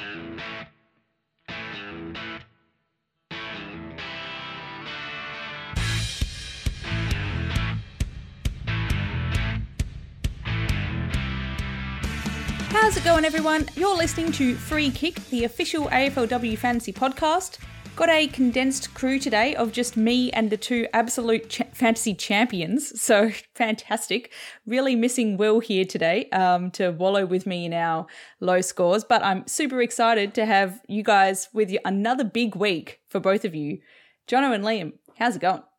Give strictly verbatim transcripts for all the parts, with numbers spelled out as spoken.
How's it going, everyone? You're listening to Free Kick, the official A F L W fantasy podcast. Got a condensed crew today of just me and the two absolute ch- fantasy champions, so fantastic. Really missing Will here today um, to wallow with me in our low scores, but I'm super excited to have you guys with you another big week for both of you. Jono and Liam, how's it going?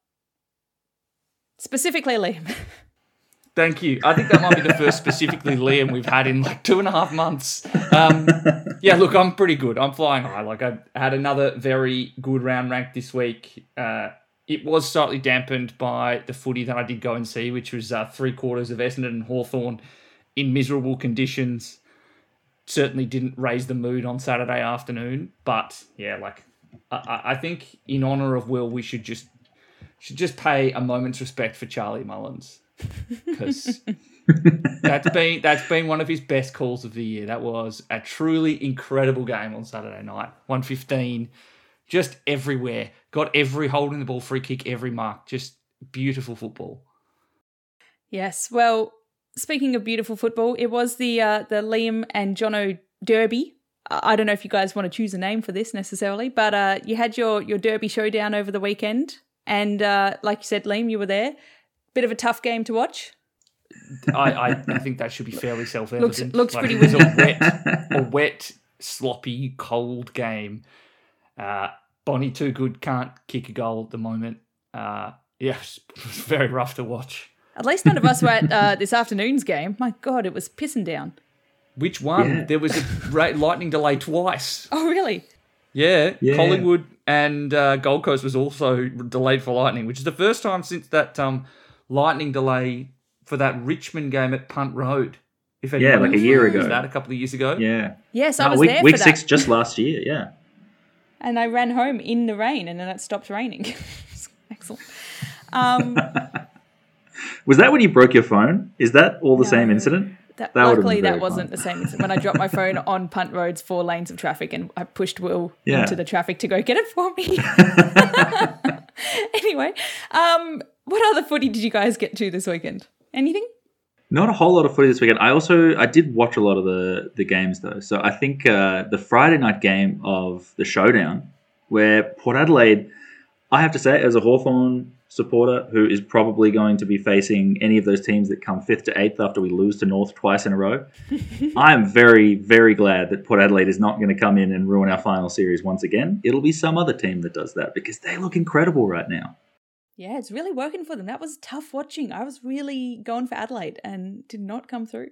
Specifically Liam. Thank you. I think that might be the first specifically Liam we've had in like two and a half months. Um, yeah, look, I'm pretty good. I'm flying high. Like I had another very good round rank this week. Uh, it was slightly dampened by the footy that I did go and see, which was uh, three quarters of Essendon and Hawthorn in miserable conditions. Certainly didn't raise the mood on Saturday afternoon. But yeah, like I, I think in honour of Will, we should just should just pay a moment's respect for Charlie Mullins. Because that's been that's been one of his best calls of the year. That was a truly incredible game on Saturday night. one fifteen, just everywhere. Got every holding the ball, free kick, every mark. Just beautiful football. Yes, well, speaking of beautiful football, it was the uh, the Liam and Jono Derby. I don't know if you guys want to choose a name for this necessarily, but uh, you had your, your Derby showdown over the weekend. And uh, like you said, Liam, you were there. Bit of a tough game to watch. I, I, I think that should be fairly self-evident. Looks, looks like, pretty it was windy. a wet, a wet, sloppy, cold game. Uh, Bonnie Too Good can't kick a goal at the moment. Uh, yeah, it was very rough to watch. At least none of us were at uh, this afternoon's game. My God, it was pissing down. Which one? Yeah. There was a ra- lightning delay twice. Oh, really? Yeah, Yeah. Collingwood and uh, Gold Coast was also delayed for lightning, which is the first time since that um, lightning delay for that Richmond game at Punt Road. If Yeah, like a year ago. That a couple of years ago. Yeah. Yes, I No, was week, there week for that. six just last year, yeah. And I ran home in the rain and then it stopped raining. Excellent. Um, Was that when you broke your phone? Is that all the No. same incident? that, That would've luckily, been that very wasn't fun. the same incident. When I dropped my phone on Punt Road's four lanes of traffic and I pushed Will Yeah. into the traffic to go get it for me. Anyway, um, what other footy did you guys get to this weekend? Anything? Not a whole lot of footy this weekend. I also I did watch a lot of the, the games though. So I think uh, the Friday night game of the showdown, where Port Adelaide, I have to say, as a Hawthorn supporter who is probably going to be facing any of those teams that come fifth to eighth after we lose to North twice in a row, I am very, very glad that Port Adelaide is not going to come in and ruin our final series once again. It'll be some other team that does that because they look incredible right now. Yeah, it's really working for them. That was tough watching. I was really going for Adelaide and did not come through.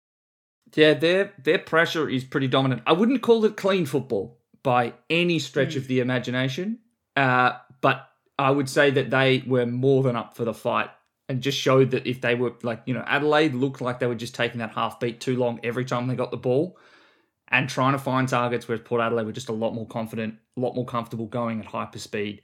Yeah, their their pressure is pretty dominant. I wouldn't call it clean football by any stretch Mm. of the imagination, uh, but I would say that they were more than up for the fight and just showed that if they were like, you know, Adelaide looked like they were just taking that half beat too long every time they got the ball and trying to find targets, whereas Port Adelaide were just a lot more confident, a lot more comfortable going at hyper speed.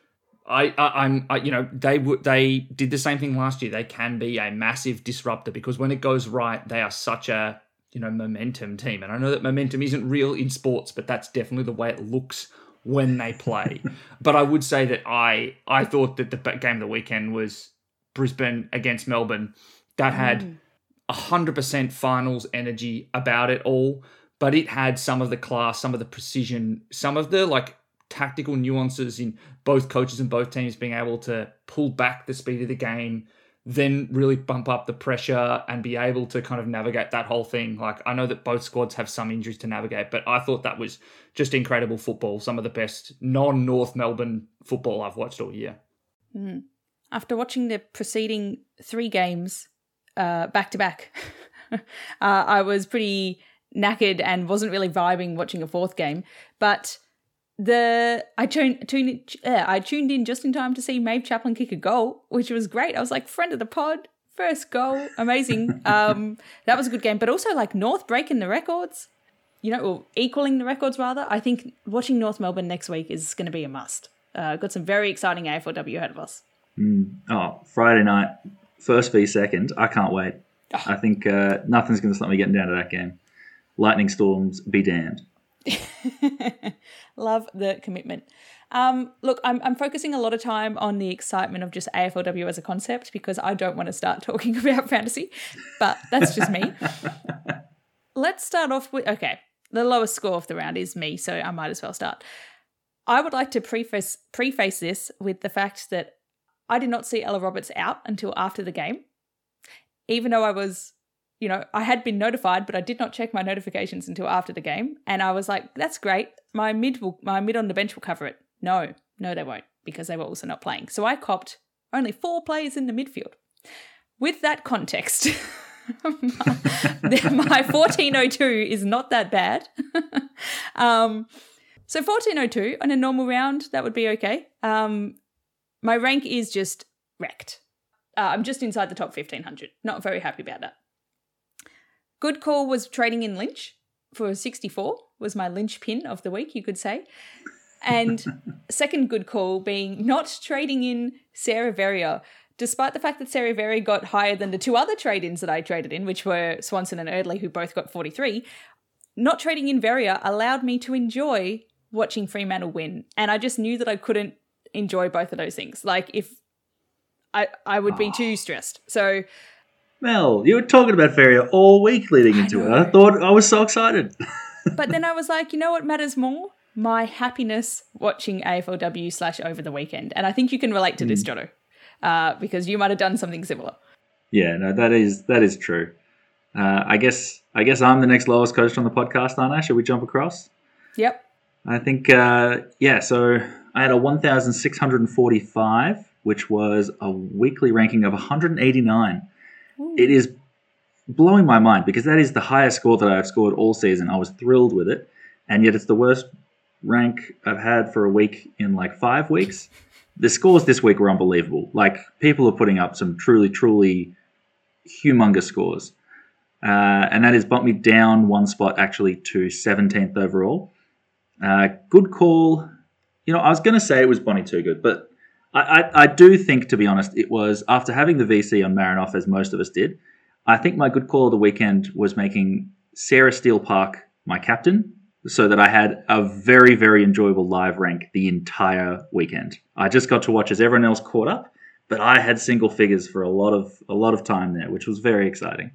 I, I, I'm, I, you know, they would, they did the same thing last year. They can be a massive disruptor because when it goes right, they are such a, you know, momentum team. And I know that momentum isn't real in sports, but that's definitely the way it looks when they play. But I would say that I, I thought that the game of the weekend was Brisbane against Melbourne. That had a hundred percent finals energy about it all, but it had some of the class, some of the precision, some of the like tactical nuances in both coaches and both teams being able to pull back the speed of the game, then really bump up the pressure and be able to kind of navigate that whole thing. Like, I know that both squads have some injuries to navigate, but I thought that was just incredible football. Some of the best non-North Melbourne football I've watched all year. Mm. After watching the preceding three games uh, back-to-back, uh, I was pretty knackered and wasn't really vibing watching a fourth game, but The I tuned, tuned uh, I tuned in just in time to see Maeve Chaplin kick a goal, which was great. I was like, friend of the pod, first goal, amazing. um, that was a good game, but also like North breaking the records, you know, or equaling the records rather. I think watching North Melbourne next week is going to be a must. Uh, got some very exciting A F L W ahead of us. Mm. Oh, Friday night, first v second. I can't wait. Oh. I think uh, nothing's going to stop me getting down to that game. Lightning storms be damned. Love the commitment. Um, look, I'm I'm focusing a lot of time on the excitement of just A F L W as a concept because I don't want to start talking about fantasy, but that's just me. Let's start off with, okay, the lowest score of the round is me, so I might as well start. I would like to preface preface this with the fact that I did not see Ella Roberts out until after the game, even though I was, you know, I had been notified, but I did not check my notifications until after the game, and I was like, that's great. My mid will, my mid on the bench will cover it. No, no, they won't, because they were also not playing. So I copped only four players in the midfield. With that context, my, my fourteen oh two is not that bad. um, so fourteen oh two on a normal round, that would be okay. Um, my rank is just wrecked. Uh, I'm just inside the top fifteen hundred. Not very happy about that. Good call was trading in Lynch for sixty-four, was my Lynch pin of the week, you could say. And second good call being not trading in Sarah Verrier, despite the fact that Sarah Verrier got higher than the two other trade-ins that I traded in, which were Swanson and Erdley, who both got forty-three. Not trading in Verrier allowed me to enjoy watching Fremantle win. And I just knew that I couldn't enjoy both of those things. Like, if I, I would be too stressed. So... Mel, you were talking about Ferrier all week leading into it. I thought I was so excited. But then I was like, you know what matters more? My happiness watching A F L W slash over the weekend. And I think you can relate to this, Jono, uh, because you might have done something similar. Yeah, no, that is that is true. Uh, I guess I guess I'm the next lowest coach on the podcast, aren't I? Should we jump across? Yep. I think, uh, yeah, so I had a one thousand six hundred forty-five, which was a weekly ranking of one hundred eighty-nine. Ooh. It is blowing my mind because that is the highest score that I've scored all season. I was thrilled with it, and yet it's the worst rank I've had for a week in like five weeks. The scores this week were unbelievable. Like, people are putting up some truly, truly humongous scores. Uh, and that has bumped me down one spot actually to seventeenth overall. Uh, good call. You know, I was going to say it was Bonnie Toogood, but I, I, I do think, to be honest, it was after having the V C on Marinoff, as most of us did, I think my good call of the weekend was making Sarah Steele Park my captain, so that I had a very, very enjoyable live rank the entire weekend. I just got to watch as everyone else caught up, but I had single figures for a lot of a lot of time there, which was very exciting.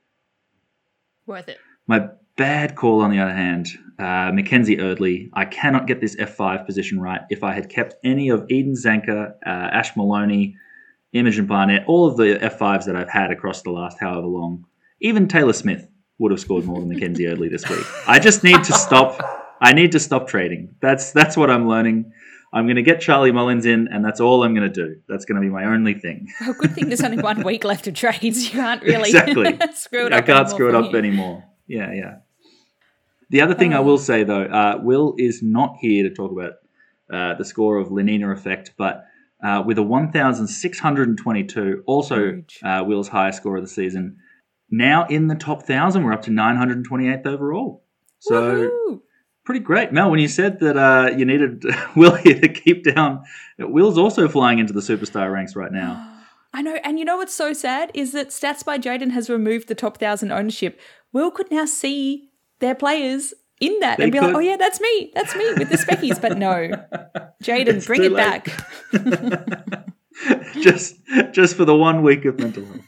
Worth it. My bad call, on the other hand, uh, Mackenzie Erdley. I cannot get this F five position right. If I had kept any of Eden Zanker, uh, Ash Maloney, Imogen Barnett, all of the F fives that I've had across the last however long, even Taylor Smith would have scored more than Mackenzie Erdley this week. I just need to stop. I need to stop trading. That's that's what I'm learning. I'm going to get Charlie Mullins in, and that's all I'm going to do. That's going to be my only thing. Oh, good thing there's only one week left of trades. You can't really exactly. screw it I up. I can't screw it up you. anymore. Yeah, yeah. The other thing um, I will say, though, uh, Will is not here to talk about uh, the score of Lenina Effect, but uh, with a one thousand six hundred twenty-two, also uh, Will's highest score of the season, now in the top one thousand, we're up to nine hundred twenty-eighth overall. So Woo-hoo! Pretty great. Mel, when you said that uh, you needed Will here to keep down, Will's also flying into the superstar ranks right now. I know. And you know what's so sad is that Stats by Jaden has removed the top one thousand ownership. Will could now see their players in that they and be could. like, oh, yeah, that's me. That's me with the speckies. But no, Jaden, bring it late. back. just just for the one week of mental health.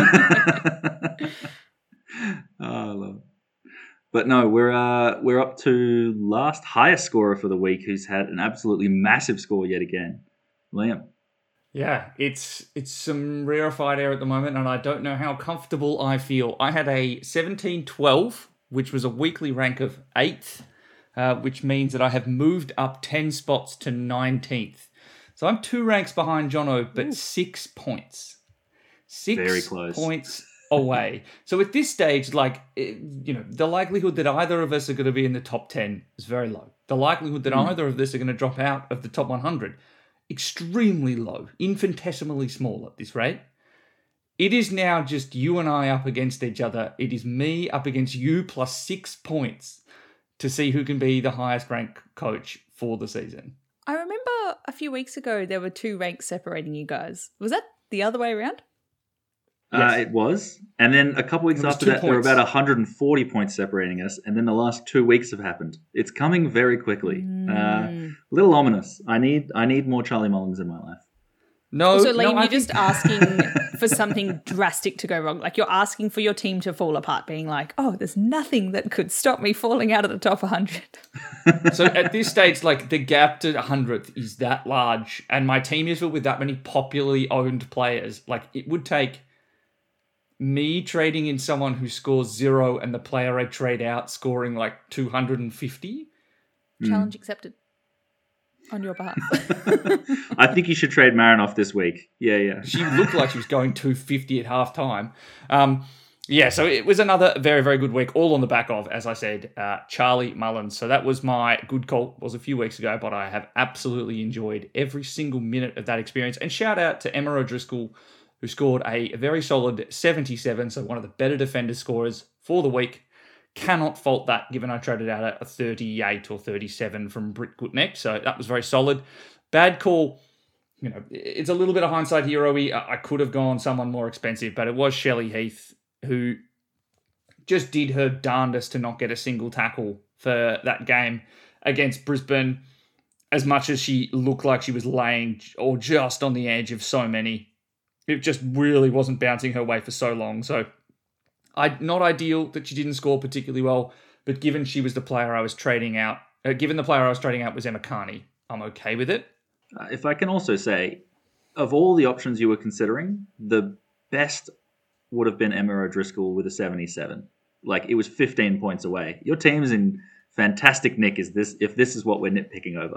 oh, I love it. But no, we're uh, we're up to last highest scorer for the week, who's had an absolutely massive score yet again, Liam. Yeah, it's it's some rarefied air at the moment, and I don't know how comfortable I feel. I had a seventeen twelve, which was a weekly rank of eighth, uh, which means that I have moved up ten spots to nineteenth. So I'm two ranks behind Jono, but Ooh. six points. Six Very close. points away. So at this stage, like, you know, the likelihood that either of us are going to be in the top ten is very low. The likelihood that mm. either of us are going to drop out of the top one hundred, extremely low, infinitesimally small at this rate. It is now just you and I up against each other. It is me up against you plus six points to see who can be the highest ranked coach for the season. I remember a few weeks ago there were two ranks separating you guys. Was that the other way around? Uh, it was. And then a couple weeks It was after two that, there were points. about one hundred forty points separating us. And then the last two weeks have happened. It's coming very quickly. Uh, Mm. a little ominous. I need I need more Charlie Mullins in my life. No, So, no, Liam, I you're think- just asking for something drastic to go wrong. Like, you're asking for your team to fall apart, being like, oh, there's nothing that could stop me falling out of the top one hundred. So at this stage, like the gap to hundredth is that large, and my team is filled with that many popularly owned players. Like it would take me trading in someone who scores zero and the player I trade out scoring like two hundred fifty. Challenge accepted on your behalf. I think you should trade Marinoff this week. Yeah, yeah. She looked like she was going two fifty at half time. Um, yeah, so it was another very, very good week, all on the back of, as I said, uh, Charlie Mullins. So that was my good call. It was a few weeks ago, but I have absolutely enjoyed every single minute of that experience. And shout out to Emma O'Driscoll, who scored a very solid seventy-seven, so one of the better defender scorers for the week. Cannot fault that, given I traded out a thirty-eight or thirty-seven from Britt Gutneck, so that was very solid. Bad call. You know, it's a little bit of hindsight hero-y. I could have gone someone more expensive, but it was Shelley Heath, who just did her darndest to not get a single tackle for that game against Brisbane, as much as she looked like she was laying or just on the edge of so many. It just really wasn't bouncing her way for so long. So, I not ideal that she didn't score particularly well, but given she was the player I was trading out, uh, given the player I was trading out was Emma Carney, I'm okay with it. Uh, if I can also say, of all the options you were considering, the best would have been Emma O'Driscoll with a seventy-seven. Like, it was fifteen points away. Your team's in fantastic nick is this if this is what we're nitpicking over.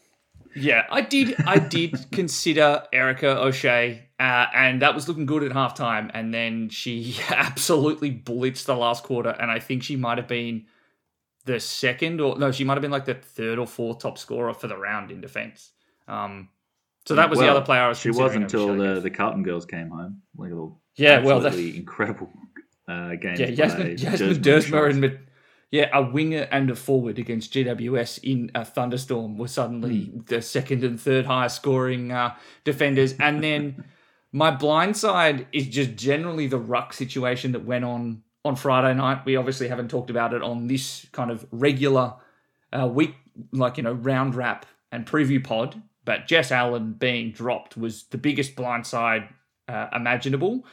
Yeah, I did. I did consider Erica O'Shea, uh, and that was looking good at halftime. And then she absolutely blitzed the last quarter, and I think she might have been the second, or no, she might have been like the third or fourth top scorer for the round in defence. Um, so that was Well, the other player I was. She was considering until over Shelley the, Heath. the Carlton girls came home. Like a little Yeah, well, that- absolutely incredible uh, game. Yeah, Jasmine, Jasmine Dersmer and Mid- yeah, a winger and a forward against G W S in a thunderstorm were suddenly Mm. the second and third highest scoring uh, defenders. And then my blind side is just generally the ruck situation that went on on Friday night. We obviously haven't talked about it on this kind of regular uh, week, like, you know, round wrap and preview pod. But Jess Allen being dropped was the biggest blind side uh, imaginable.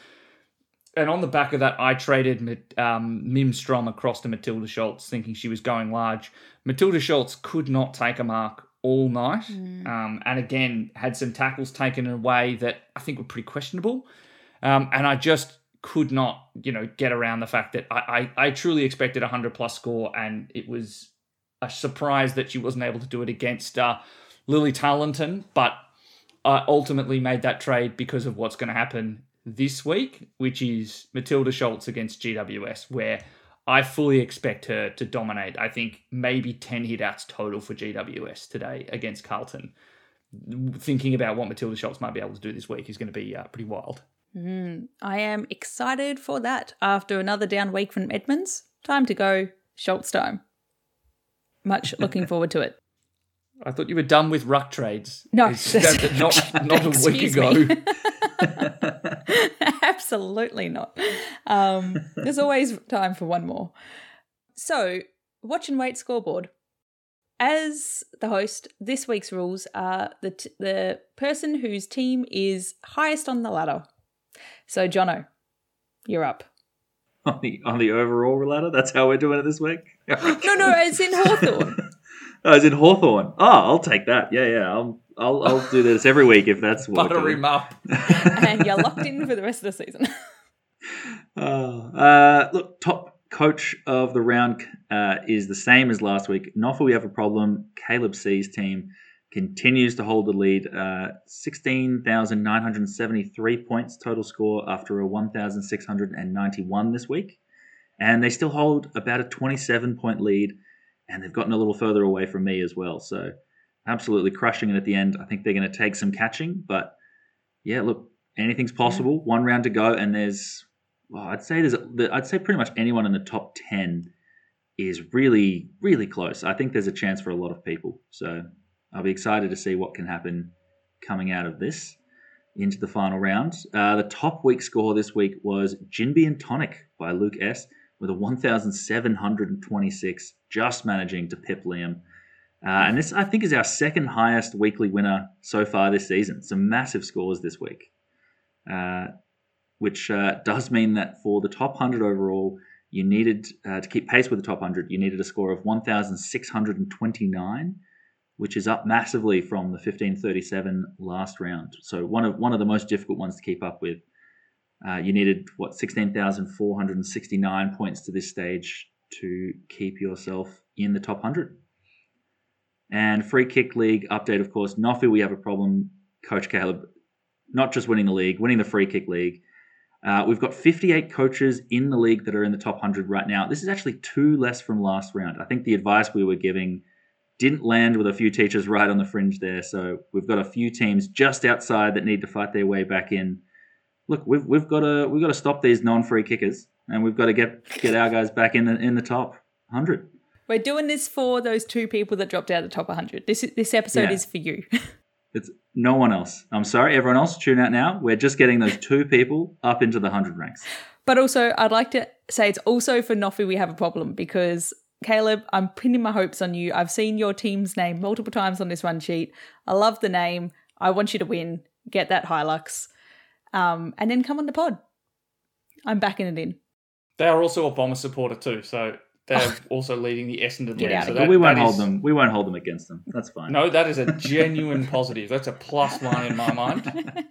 And on the back of that, I traded um, Mim Strom across to Matilda Schultz, thinking she was going large. Matilda Schultz could not take a mark all night. Mm. Um, and again, had some tackles taken away that I think were pretty questionable. Um, and I just could not, you know, get around the fact that I, I, I truly expected a one hundred plus score, and it was a surprise that she wasn't able to do it against uh, Lily Tarleton. But I ultimately made that trade because of what's going to happen this week, which is Matilda Schultz against G W S, where I fully expect her to dominate. I think maybe ten hit-outs total for G W S today against Carlton. Thinking about what Matilda Schultz might be able to do this week is going to be uh, pretty wild. Mm, I am excited for that. After another down week from Edmonds, time to go Schultz time. Much looking forward to it. I thought you were done with ruck trades. No, It's- that- not, not a week Excuse ago. me. Absolutely not. Um, there's always time for one more. So, watch and wait scoreboard. As the host, this week's rules are the t- the person whose team is highest on the ladder. So, Jono, you're up. on the on the overall ladder. That's how we're doing it this week. No, no, it's in Hawthorn. Oh, it's in Hawthorn. Oh, I'll take that. Yeah, yeah. I'll I'll, I'll do this every week if that's what. Butter we're him doing. up. And you're locked in for the rest of the season. Oh, uh, look, top coach of the round uh, is the same as last week. Not for we have a problem. Caleb C's team continues to hold the lead. Uh, sixteen thousand nine hundred seventy-three points total score after a one thousand six hundred ninety-one this week. And they still hold about a twenty-seven point lead. And they've gotten a little further away from me as well. So absolutely crushing it at the end. I think they're going to take some catching. But yeah, look, anything's possible. Yeah. One round to go. And there's, well, I'd say there's, I'd say pretty much anyone in the top ten is really, really close. I think there's a chance for a lot of people. So I'll be excited to see what can happen coming out of this. into the final round. Uh, the top week score this week was Jinby and Tonic by Luke S. with a one thousand seven hundred twenty-six, just managing to pip Liam. Uh, and this, I think, is our second highest weekly winner so far this season. Some massive scores this week, uh, which uh, does mean that for the top one hundred overall, you needed, uh, to keep pace with the top one hundred, you needed a score of one thousand six hundred twenty-nine, which is up massively from the fifteen thirty-seven last round. So one of one of the most difficult ones to keep up with. Uh, you needed, what, sixteen thousand four hundred sixty-nine points to this stage to keep yourself in the top one hundred. And Free Kick League update, of course. Noffy, we have a problem. Coach Caleb, not just winning the league, winning the Free Kick League. Uh, we've got fifty-eight coaches in the league that are in the top one hundred right now. This is actually two less from last round. I think the advice we were giving didn't land with a few teachers right on the fringe there. So we've got a few teams just outside that need to fight their way back in. Look, we've we've got to we've got to stop these non-free kickers, and we've got to get get our guys back in the in the top one hundred. We're doing this for those two people that dropped out of the top one hundred. This this episode Yeah. is for you. It's no one else. I'm sorry, everyone else, tune out now. We're just getting those two people up into the one hundred ranks. But also, I'd like to say it's also for Noffy we have a problem because, Caleb, I'm pinning my hopes on you. I've seen your team's name multiple times on this one sheet. I love the name. I want you to win. Get that Hilux. Um, and then come on the pod. I'm backing it in. They are also a Bomber supporter too, so they're also leading the Essendon Get league. out So of that, But we won't that hold is- them. We won't hold them against them. That's fine. No, that is a genuine positive. That's a plus one in my mind.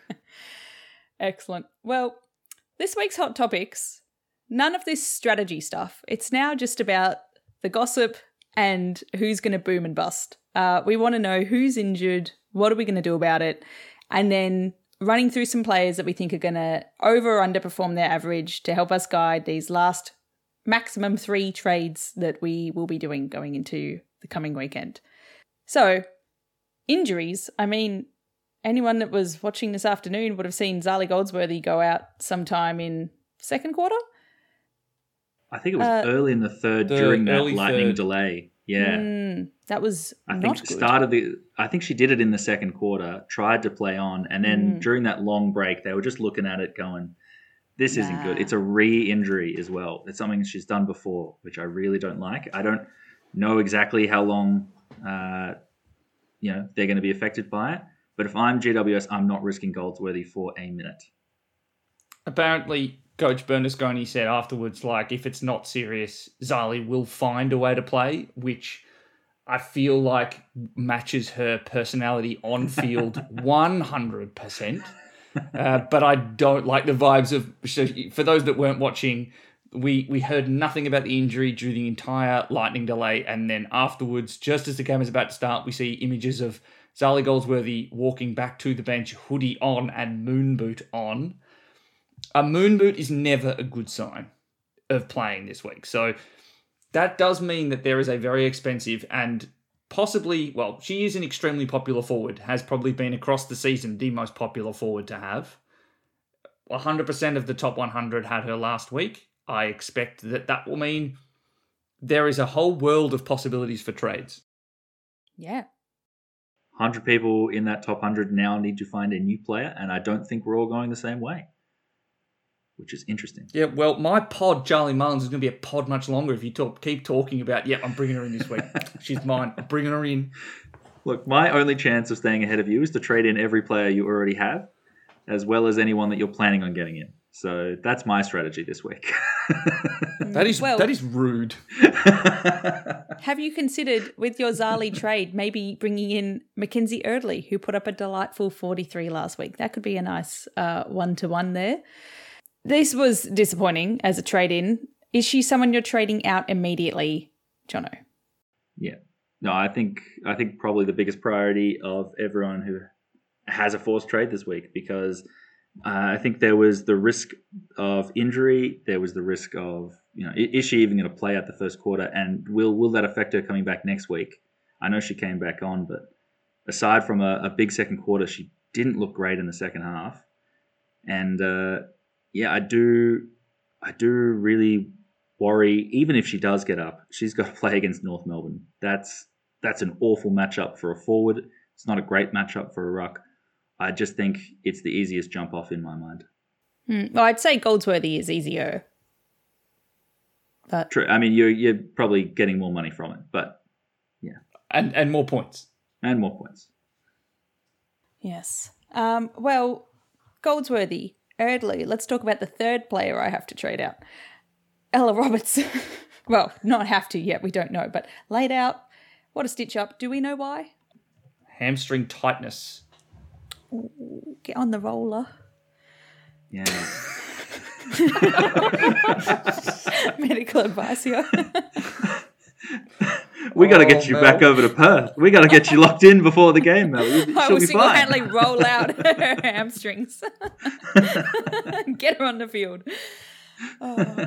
Excellent. Well, this week's Hot Topics, none of this strategy stuff. It's now just about the gossip and who's going to boom and bust. Uh, we want to know who's injured, what are we going to do about it, and then running through some players that we think are going to over or underperform their average to help us guide these last maximum three trades that we will be doing going into the coming weekend. So, injuries, I mean, anyone that was watching this afternoon would have seen Zali Goldsworthy go out sometime in second quarter. I think it was Uh, early in the third the during that early lightning third. delay. Yeah. Mm, that was I not think good. started the. I think she did it in the second quarter. Tried to play on, and then Mm. during that long break, they were just looking at it, going, "This isn't good." Nah. It's a re-injury as well. It's something she's done before, which I really don't like. I don't know exactly how long, uh, you know, they're going to be affected by it. But if I'm G W S, I'm not risking Goldsworthy for a minute. Apparently, Coach Bernasconi said afterwards, like, if it's not serious, Zali will find a way to play, which I feel like matches her personality on field one hundred percent. Uh, but I don't like the vibes of... So for those that weren't watching, we, we heard nothing about the injury during the entire lightning delay, and then afterwards, just as the game is about to start, we see images of Zali Goldsworthy walking back to the bench, hoodie on and moon boot on. A moon boot is never a good sign of playing this week. So that does mean that there is a very expensive and possibly, well, she is an extremely popular forward, has probably been across the season the most popular forward to have. one hundred percent of the top one hundred had her last week. I expect that that will mean there is a whole world of possibilities for trades. Yeah. one hundred people in that top one hundred now need to find a new player, and I don't think we're all going the same way, which is interesting. Yeah, well, my pod, Charlie Mullins, is going to be a pod much longer if you talk, keep talking about, yeah, I'm bringing her in this week. She's mine. I'm bringing her in. Look, my only chance of staying ahead of you is to trade in every player you already have, as well as anyone that you're planning on getting in. So that's my strategy this week. That is Well- that is rude. Have you considered, with your Zali trade, maybe bringing in Mackenzie Erdley, who put up a delightful forty-three last week? That could be a nice uh, one-to-one there. This was disappointing as a trade-in. Is she someone you're trading out immediately, Jono? Yeah. No, I think I think probably the biggest priority of everyone who has a forced trade this week, because uh, I think there was the risk of injury. There was the risk of, you know, i- is she even going to play out the first quarter, and will will that affect her coming back next week? I know she came back on, but aside from a, a big second quarter, she didn't look great in the second half. And uh, yeah, I do I do really worry, even if she does get up, she's got to play against North Melbourne. That's that's an awful matchup for a forward. It's not a great matchup for a ruck. I just think it's the easiest jump off in my mind. Hmm. Well, I'd say Goldsworthy is easier. But True. I mean, you're you're probably getting more money from it, but yeah, And and more points. and more points. yes. Um, well, Goldsworthy, Erdley. Let's talk about the third player I have to trade out. Ella Roberts. Well, not have to yet. We don't know, but laid out. What a stitch up. Do we know why? Hamstring tightness. Get on the roller. Yeah. Medical advice here. We got to Oh, get you Mel. back over to Perth. We got to get you locked in before the game, Mel. You- I She'll will be fine. single-handedly roll out her hamstrings. Get her on the field. Oh.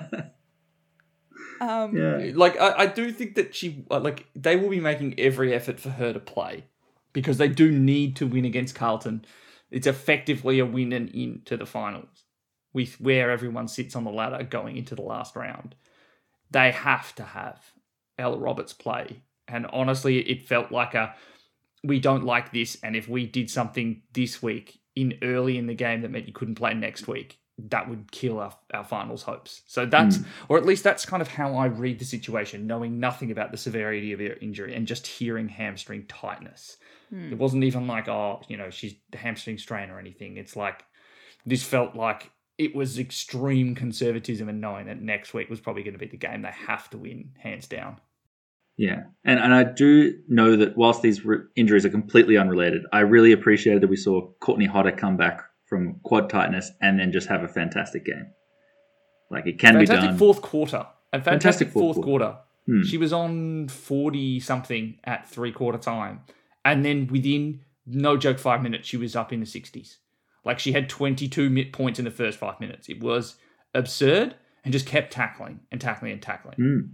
Um, Yeah. Like I, I do think that she uh, like they will be making every effort for her to play because they do need to win against Carlton. It's effectively a win and into the finals with where everyone sits on the ladder going into the last round. They have to have Ella Roberts play, and honestly, it felt like a we don't like this, and if we did something this week in early in the game that meant you couldn't play next week, that would kill our, our finals hopes. So that's, Mm. or at least that's kind of how I read the situation, knowing nothing about the severity of her injury and just hearing hamstring tightness. Hmm. It wasn't even like, oh, you know, she's hamstring strain or anything. It's like, this felt like it was extreme conservatism and knowing that next week was probably going to be the game they have to win, hands down. Yeah, and and I do know that whilst these re- injuries are completely unrelated, I really appreciated that we saw Courtney Hodder come back from quad tightness and then just have a fantastic game. Like, it can Fantastic be done. fourth quarter. And fantastic, Fantastic fourth fourth quarter. Hmm. She was on forty-something at three-quarter time. And then within, no joke, five minutes, she was up in the sixties. Like, she had twenty-two mi- points in the first five minutes. It was absurd and just kept tackling and tackling and tackling. Mm.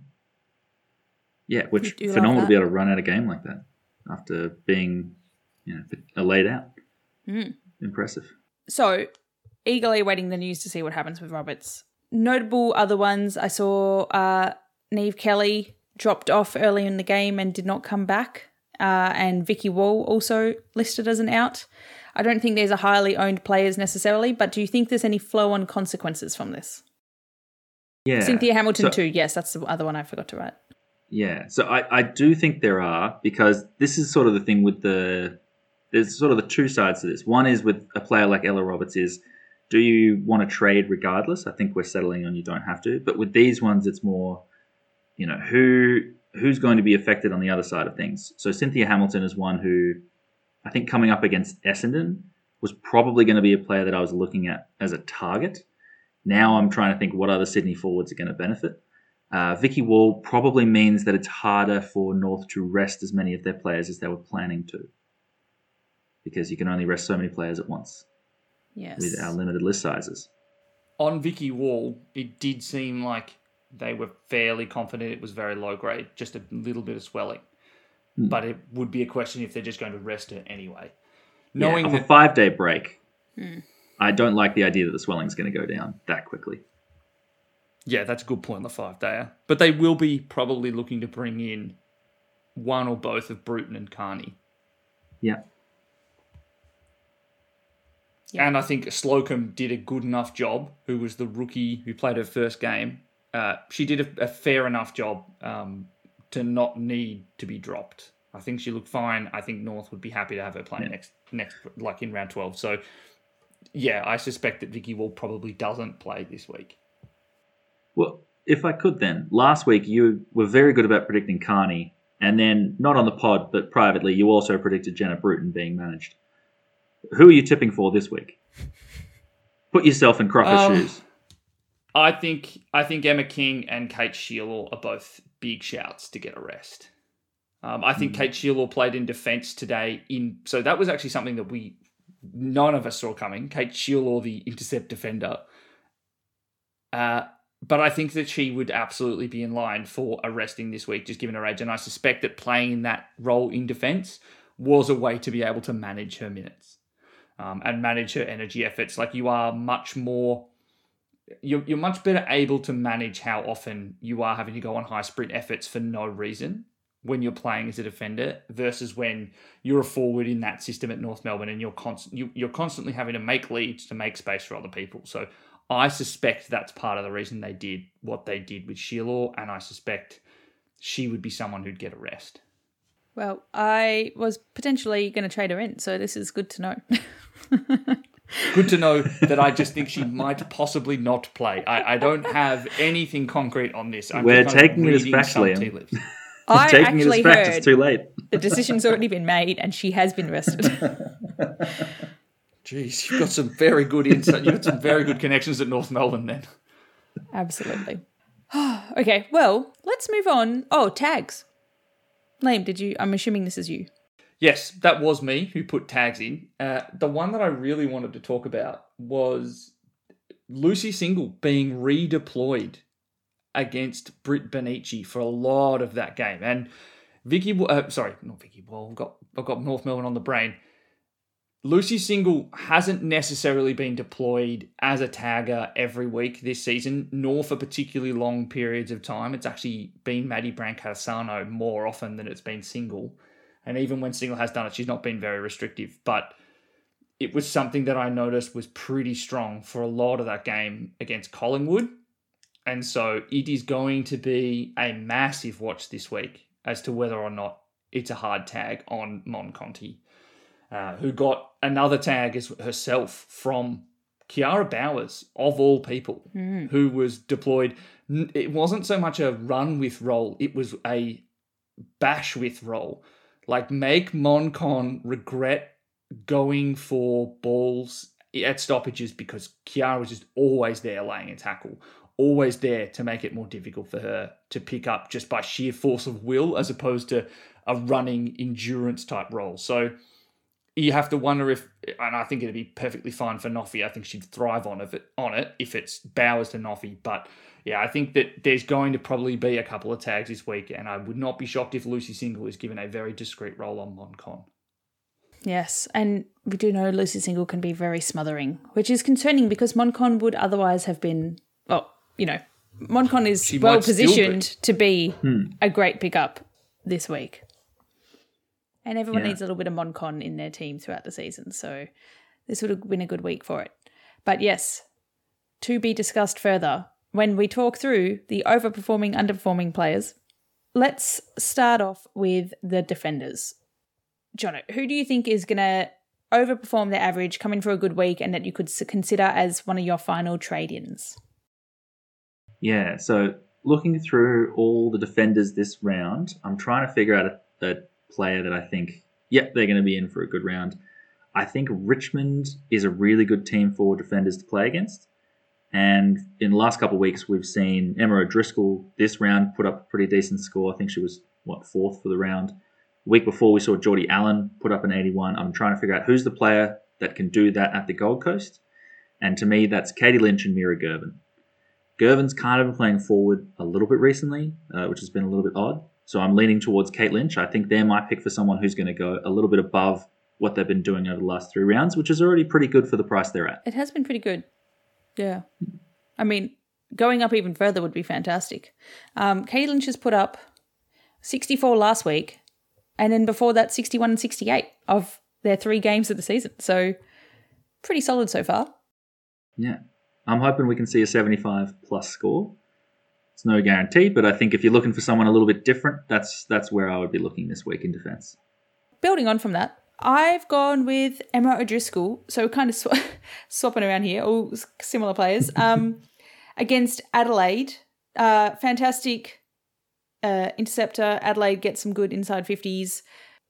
Yeah, which You do love phenomenal to be that. able to run out a game like that after being, you know, laid out. Mm. Impressive. So, eagerly awaiting the news to see what happens with Roberts. Notable other ones, I saw uh, Niamh Kelly dropped off early in the game and did not come back. Uh, and Vicky Wall also listed as an out. I don't think there's a highly owned players necessarily, but do you think there's any flow-on consequences from this? Yeah. Cynthia Hamilton So- too. Yes, that's the other one I forgot to write. Yeah, so I, I do think there are, because this is sort of the thing with the, there's sort of the two sides to this. One is with a player like Ella Roberts is, do you want to trade regardless? I think we're settling on you don't have to. But with these ones, it's more, you know, who who's going to be affected on the other side of things. So Cynthia Hamilton is one who, I think coming up against Essendon, was probably going to be a player that I was looking at as a target. Now I'm trying to think what other Sydney forwards are going to benefit. Uh, Vicky Wall probably means that it's harder for North to rest as many of their players as they were planning to, because you can only rest so many players at once Yes. with our limited list sizes. On Vicky Wall, it did seem like they were fairly confident it was very low grade, just a little bit of swelling. Hmm. But it would be a question if they're just going to rest her anyway. Yeah, Knowing off a that five-day break, Hmm. I don't like the idea that the swelling's going to go down that quickly. Yeah, that's a good point on the five dayer. But they will be probably looking to bring in one or both of Bruton and Carney. Yeah. Yeah. And I think Slocum did a good enough job, who was the rookie who played her first game. Uh, she did a, a fair enough job um, to not need to be dropped. I think she looked fine. I think North would be happy to have her playing Yeah. next, next, like in round twelve. So, yeah, I suspect that Vicky Wall probably doesn't play this week. Well, if I could then, last week you were very good about predicting Carney, and then, not on the pod, but privately, you also predicted Jenna Bruton being managed. Who are you tipping for this week? Put yourself in Crocker's Um, shoes. I think I think Emma King and Kate Shearlaw are both big shouts to get a rest. Um, I think Mm. Kate Shearlaw played in defence today. In so that was actually something that we none of us saw coming. Kate Shearlaw, the intercept defender. Uh, but I think that she would absolutely be in line for a resting this week, just given her age. And I suspect that playing in that role in defence was a way to be able to manage her minutes um, and manage her energy efforts. Like, you are much more. You're, you're much better able to manage how often you are having to go on high sprint efforts for no reason when you're playing as a defender versus when you're a forward in that system at North Melbourne and you're constant you, you're constantly having to make leads to make space for other people. So I suspect that's part of the reason they did what they did with Sheila, and I suspect she would be someone who'd get a rest. Well, I was potentially going to trade her in, so this is good to know. Good to know that I just think she might possibly not play. I, I don't have anything concrete on this. I'm We're just kind of taking it as reading fact, some Liam. tea leaves. I Taking it actually as fact, heard it's too late. the decision's already been made and she has been rested. Jeez, you've got some very good insight. You've got some very good connections at North Melbourne then. Absolutely. Okay, well, let's move on. Oh, tags. Liam, did you? I'm assuming this is you. Yes, that was me who put tags in. Uh, the one that I really wanted to talk about was Lucy Single being redeployed against Britt Benici for a lot of that game. And Vicky, uh, sorry, not Vicky, well, I've got, I've got North Melbourne on the brain. Lucy Single hasn't necessarily been deployed as a tagger every week this season, nor for particularly long periods of time. It's actually been Maddie Brancatisano more often than it's been Single. And even when Single has done it, she's not been very restrictive. But it was something that I noticed was pretty strong for a lot of that game against Collingwood. And so it is going to be a massive watch this week as to whether or not it's a hard tag on Mon Conti, uh, who got another tag as herself from Kiara Bowers, of all people, mm. who was deployed. It wasn't so much a run with role, it was a bash with role. Like, make Mon Con regret going for balls at stoppages because Kiara was just always there laying a tackle, always there to make it more difficult for her to pick up just by sheer force of will as opposed to a running endurance type role. So you have to wonder if, and I think it'd be perfectly fine for Noffy. I think she'd thrive on it, on it if it's Bowers to Noffy. But yeah, I think that there's going to probably be a couple of tags this week, and I would not be shocked if Lucy Single is given a very discreet role on Mon Con. Yes, and we do know Lucy Single can be very smothering, which is concerning because Mon Con would otherwise have been, well, you know, Mon Con is She well might still be. positioned to be Hmm. a great pickup this week. And everyone Yeah. needs a little bit of Mon Con in their team throughout the season, so this would have been a good week for it. But yes, to be discussed further when we talk through the overperforming, underperforming players. Let's start off with the defenders. Jono, who do you think is going to overperform their average, come in for a good week, and that you could consider as one of your final trade-ins? Yeah, so looking through all the defenders this round, I'm trying to figure out a, a player that I think, yep, they're going to be in for a good round. I think Richmond is a really good team for defenders to play against. And in the last couple of weeks, we've seen Emma O'Driscoll this round put up a pretty decent score. I think she was, what, fourth for the round. The week before, we saw Geordie Allen put up an eighty-one. I'm trying to figure out who's the player that can do that at the Gold Coast. And to me, that's Katie Lynch and Mira Gervin. Gervin's kind of been playing forward a little bit recently, uh, which has been a little bit odd. So I'm leaning towards Kate Lynch. I think they're my pick for someone who's going to go a little bit above what they've been doing over the last three rounds, which is already pretty good for the price they're at. It has been pretty good. Yeah. I mean, going up even further would be fantastic. Um, Katie Lynch has put up sixty-four last week, and then before that, sixty-one and sixty-eight of their three games of the season. So pretty solid so far. Yeah. I'm hoping we can see a seventy-five plus score. It's no guarantee, but I think if you're looking for someone a little bit different, that's that's where I would be looking this week in defence. Building on from that, I've gone with Emma O'Driscoll, so kind of sw- swapping around here, all similar players, um, against Adelaide. Uh, fantastic uh, interceptor. Adelaide gets some good inside fifties.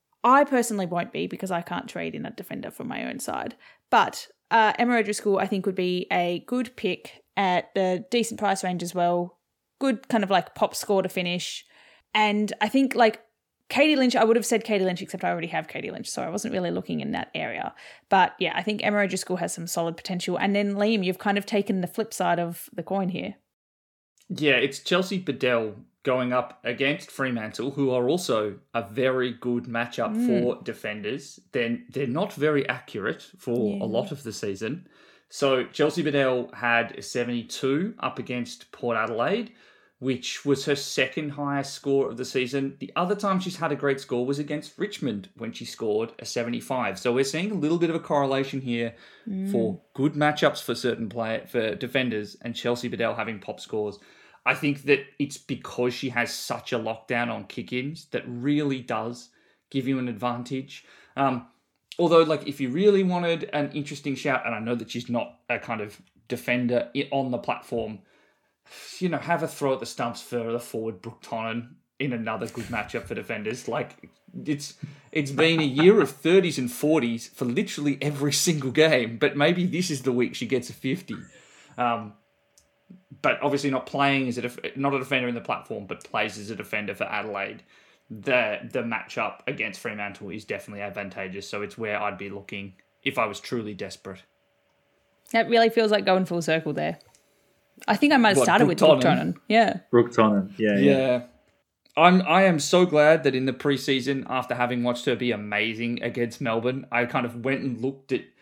I personally won't be because I can't trade in a defender from my own side. But uh, Emma O'Driscoll, I think, would be a good pick at a decent price range as well. Good kind of like pop score to finish. And I think like Katie Lynch, I would have said Katie Lynch, except I already have Katie Lynch, so I wasn't really looking in that area. But yeah, I think Emma O'Driscoll has some solid potential. And then Liam, you've kind of taken the flip side of the coin here. Yeah, it's Chelsea Bedell going up against Fremantle, who are also a very good matchup mm. for defenders. They're, they're not very accurate for yeah. a lot of the season. So Chelsea Bedell had a seventy-two up against Port Adelaide which was her second highest score of the season. The other time she's had a great score was against Richmond when she scored a seventy-five. So we're seeing a little bit of a correlation here mm. for good matchups for certain play for defenders and Chelsea Bedell having pop scores. I think that it's because she has such a lockdown on kick-ins that really does give you an advantage. Um, although, like, if you really wanted an interesting shout, and I know that she's not a kind of defender on the platform, you know, have a throw at the stumps for the forward Brooke Tonnen in another good matchup for defenders. Like, it's it's been a year of thirties and forties for literally every single game, but maybe this is the week she gets a fifty. Um, but obviously not playing as a def- not a defender in the platform, but plays as a defender for Adelaide. The the matchup against Fremantle is definitely advantageous, so it's where I'd be looking if I was truly desperate. That really feels like going full circle there. I think I might have what, started Brooke with Brooke Tonnen. Yeah. Brooke Tonnen, yeah, yeah. Yeah. I'm, I am so glad that in the preseason, after having watched her be amazing against Melbourne, I kind of went and looked at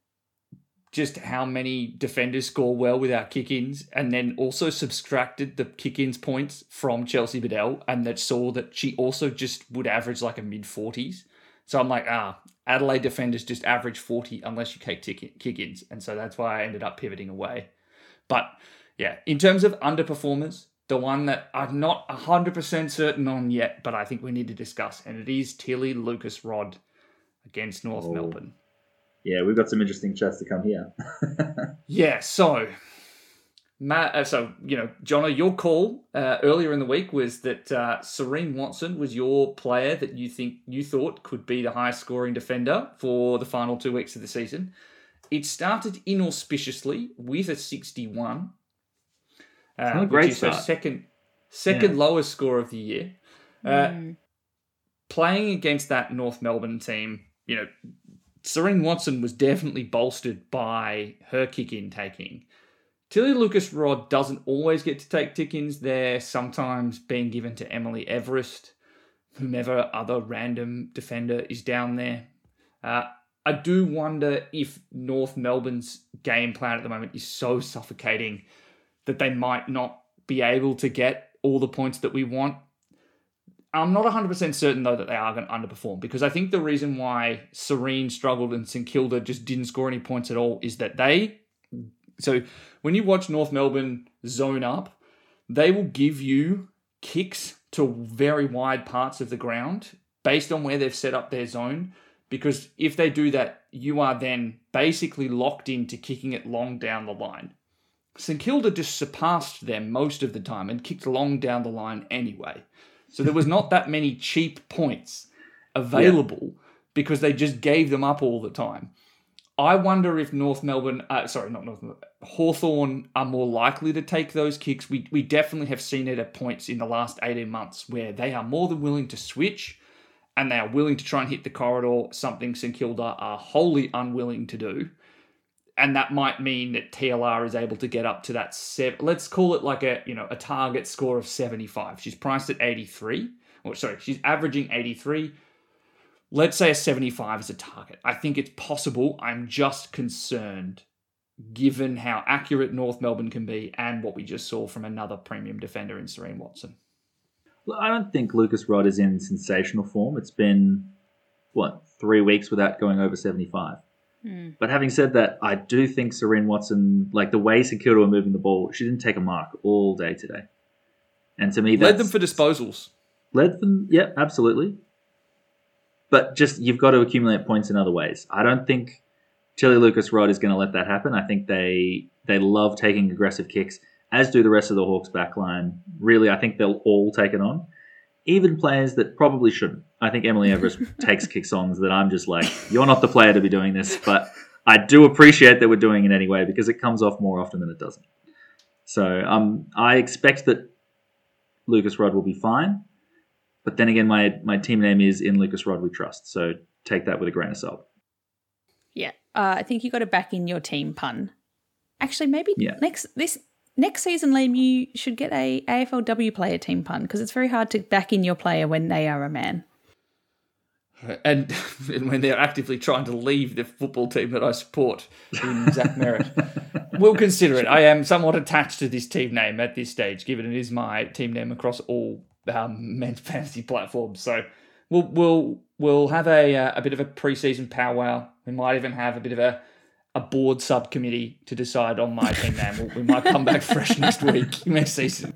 just how many defenders score well without kick-ins, and then also subtracted the kick-ins points from Chelsea Bedell, and that saw that she also just would average like a mid-forties. So I'm like, ah, Adelaide defenders just average forty unless you take tick- kick-ins, and so that's why I ended up pivoting away. But yeah, in terms of underperformers, the one that I'm not one hundred percent certain on yet, but I think we need to discuss, and it is Tilly Lucas-Rod against North oh. Melbourne. Yeah, we've got some interesting chats to come here. yeah, so, Matt, uh, so you know, Jono, your call uh, earlier in the week was that uh, Serene Watson was your player that you think you thought could be the highest scoring defender for the final two weeks of the season. It started inauspiciously with a sixty-one, uh, a great which is start. her second second yeah. lowest score of the year. Uh, mm. Playing against that North Melbourne team, you know, Serene Watson was definitely bolstered by her kick-in taking. Tilly Lucas-Rod doesn't always get to take kick-ins. They're sometimes being given to Emily Everest, whomever other random defender is down there. Uh, I do wonder if North Melbourne's game plan at the moment is so suffocating that they might not be able to get all the points that we want. I'm not one hundred percent certain, though, that they are going to underperform, because I think the reason why Serene struggled and St Kilda just didn't score any points at all is that they... So when you watch North Melbourne zone up, they will give you kicks to very wide parts of the ground based on where they've set up their zone, because if they do that, you are then basically locked into kicking it long down the line. St Kilda just surpassed them most of the time and kicked long down the line anyway. So there was not that many cheap points available yeah. because they just gave them up all the time. I wonder if North Melbourne, uh, sorry, not North Melbourne, Hawthorn are more likely to take those kicks. We we definitely have seen it at points in the last eighteen months where they are more than willing to switch and they are willing to try and hit the corridor, something St Kilda are wholly unwilling to do. And that might mean that T L R is able to get up to that seven. Let's call it like a you know a target score of seventy-five. She's priced at eighty-three. Or sorry, she's averaging eighty-three. Let's say a seventy-five is a target. I think it's possible. I'm just concerned, given how accurate North Melbourne can be and what we just saw from another premium defender in Serene Watson. Well, I don't think Lucas-Rod is in sensational form. It's been what three weeks without going over seventy-five. But having said that, I do think Serene Watson, like the way St Kilda were moving the ball, she didn't take a mark all day today. And to me, that's... Led them for disposals. Led them, yeah, absolutely. But just, you've got to accumulate points in other ways. I don't think Tilly Lucas-Rod is going to let that happen. I think they they love taking aggressive kicks, as do the rest of the Hawks backline. Really, I think they'll all take it on. Even players that probably shouldn't. I think Emily Everest takes kicks on that I'm just like, you're not the player to be doing this, but I do appreciate that we're doing it anyway because it comes off more often than it doesn't. So um, I expect that Lucas-Rod will be fine, but then again, my my team name is In Lucas-Rod We Trust, so take that with a grain of salt. Yeah, uh, I think you got to back in your team pun. Actually, maybe yeah. next this. Next season, Liam, you should get a A F L W player team pun because it's very hard to back in your player when they are a man. And, and when they're actively trying to leave the football team that I support in Zach Merritt. We'll consider it. I am somewhat attached to this team name at this stage, given it is my team name across all um, men's fantasy platforms. So we'll we'll we'll have a uh, a bit of a preseason powwow. We might even have a bit of a, a board subcommittee to decide on my team name. We, we might come back fresh next week, next season.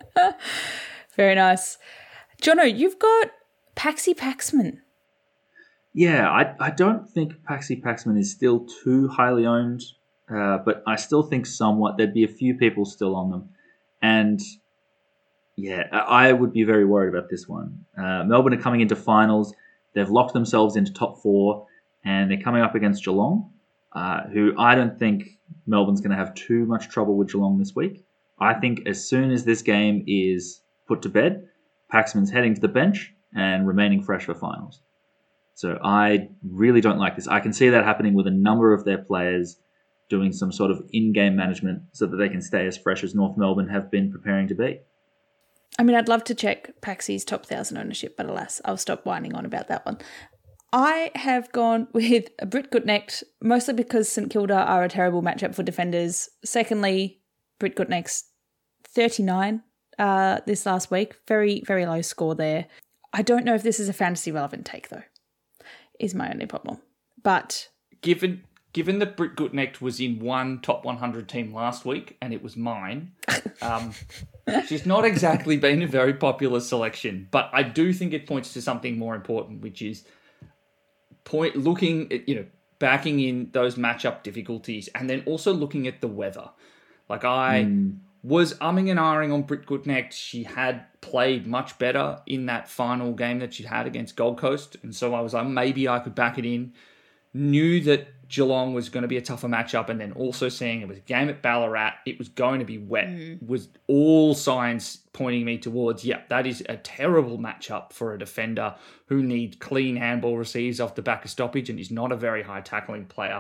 Very nice. Jono, you've got Paxi Paxman. Yeah, I, I don't think Paxi Paxman is still too highly owned, uh, but I still think somewhat there'd be a few people still on them. And yeah, I would be very worried about this one. Uh, Melbourne are coming into finals. They've locked themselves into top four, and they're coming up against Geelong, uh, who I don't think Melbourne's going to have too much trouble with Geelong this week. I think as soon as this game is put to bed, Paxman's heading to the bench and remaining fresh for finals. So I really don't like this. I can see that happening with a number of their players doing some sort of in-game management so that they can stay as fresh as North Melbourne have been preparing to be. I mean, I'd love to check Paxi's top one thousand ownership, but alas, I'll stop whining on about that one. I have gone with Brit Goodnecht, mostly because St Kilda are a terrible matchup for defenders. Secondly, Brit Goodnecht's thirty-nine uh, this last week. Very, very low score there. I don't know if this is a fantasy relevant take, though, is my only problem. But given given that Brit Goodnecht was in one top one hundred team last week, and it was mine, um, she's not exactly been a very popular selection. But I do think it points to something more important, which is point looking at, you know, backing in those matchup difficulties, and then also looking at the weather. Like I mm. was umming and ahhing on Brit Goodnecht. She had played much better in that final game that she'd had against Gold Coast. And so I was like, maybe I could back it in. Knew that Geelong was going to be a tougher matchup. And then also seeing it was a game at Ballarat. It was going to be wet. Mm. Was all signs pointing me towards, yeah, that is a terrible matchup for a defender who needs clean handball receives off the back of stoppage and is not a very high tackling player.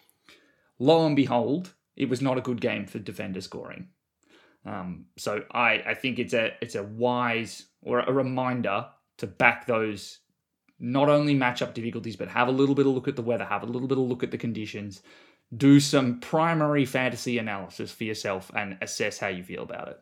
Lo and behold, it was not a good game for defender scoring. Um, so I, I think it's a it's a wise or a reminder to back those not only matchup difficulties, but have a little bit of look at the weather, have a little bit of look at the conditions, do some primary fantasy analysis for yourself and assess how you feel about it.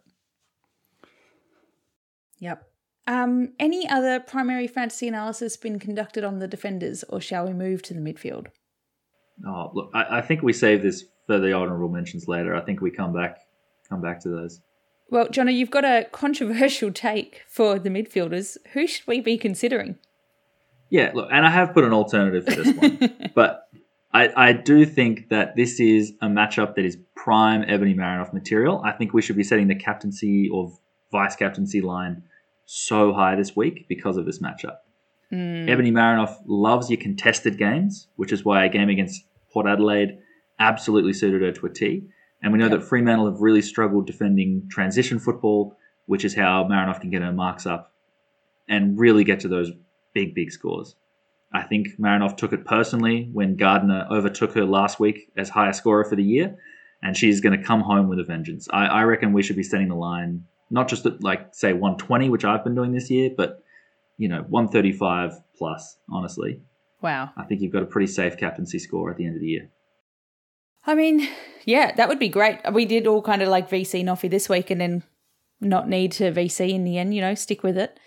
Yep. Um, any other primary fantasy analysis been conducted on the defenders, or shall we move to the midfield? Oh, look, I, I think we save this for the honourable mentions later. I think we come back come back to those. Well, Jono, you've got a controversial take for the midfielders. Who should we be considering? Yeah, look, and I have put an alternative for this one. But I, I do think that this is a matchup that is prime Ebony Marinoff material. I think we should be setting the captaincy or vice-captaincy line so high this week because of this matchup. Mm. Ebony Marinoff loves your contested games, which is why a game against Port Adelaide absolutely suited her to a T. And we know yep. that Fremantle have really struggled defending transition football, which is how Marinoff can get her marks up and really get to those big, big scores. I think Marinoff took it personally when Gardner overtook her last week as highest scorer for the year, and she's going to come home with a vengeance. I, I reckon we should be setting the line, not just at, like, say, one twenty, which I've been doing this year, but, you know, one thirty-five plus, honestly. Wow. I think you've got a pretty safe captaincy score at the end of the year. I mean, yeah, that would be great. We did all kind of like V C Noffy this week and then not need to V C in the end, you know, stick with it.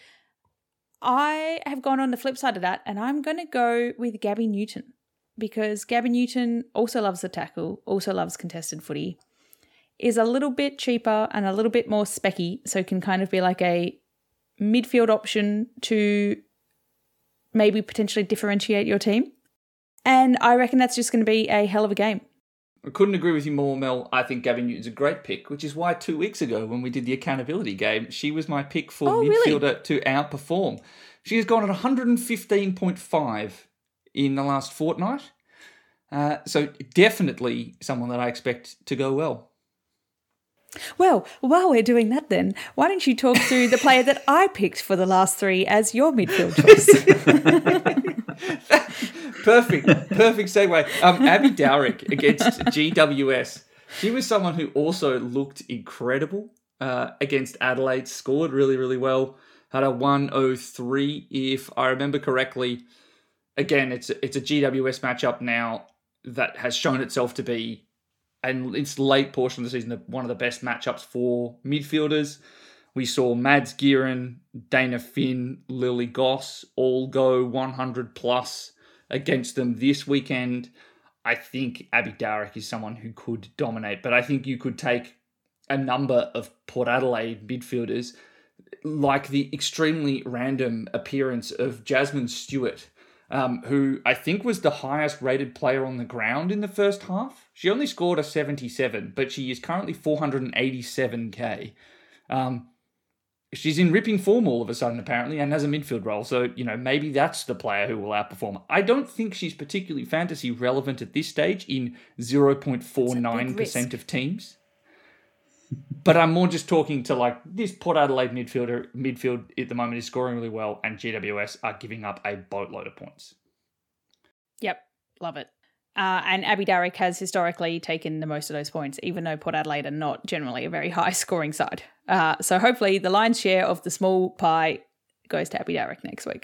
I have gone on the flip side of that, and I'm going to go with Gabby Newton because Gabby Newton also loves the tackle, also loves contested footy, is a little bit cheaper and a little bit more specky, so can kind of be like a midfield option to maybe potentially differentiate your team. And I reckon that's just going to be a hell of a game. I couldn't agree with you more, Mel. I think Gabby Newton's a great pick, which is why two weeks ago when we did the accountability game, she was my pick for oh, midfielder really? to outperform. She has gone at one fifteen point five in the last fortnight. Uh, so definitely someone that I expect to go well. Well, while we're doing that then, why don't you talk through the player that I picked for the last three as your midfield choice? Perfect, perfect segue. Um, Abby Dowrick against G W S. She was someone who also looked incredible uh, against Adelaide, scored really, really well, had a one oh three, if I remember correctly. again, it's it's a G W S matchup now that has shown itself to be, and its late portion of the season, one of the best matchups for midfielders. We saw Mads Gieren, Dana Finn, Lily Goss all go one hundred plus against them this weekend. I think Abby Darrick is someone who could dominate, but I think you could take a number of Port Adelaide midfielders, like the extremely random appearance of Jasmine Stewart, um, who I think was the highest rated player on the ground in the first half. She only scored a seventy-seven, but she is currently four hundred eighty-seven K. Um, she's in ripping form all of a sudden, apparently, and has a midfield role. So, you know, maybe that's the player who will outperform. I don't think she's particularly fantasy relevant at this stage in zero point four nine percent of teams. But I'm more just talking to, like, this Port Adelaide midfielder midfield at the moment is scoring really well, and G W S are giving up a boatload of points. Yep, love it. Uh, and Abby Darrick has historically taken the most of those points, even though Port Adelaide are not generally a very high scoring side. Uh, so hopefully the lion's share of the small pie goes to Abby Darrick next week.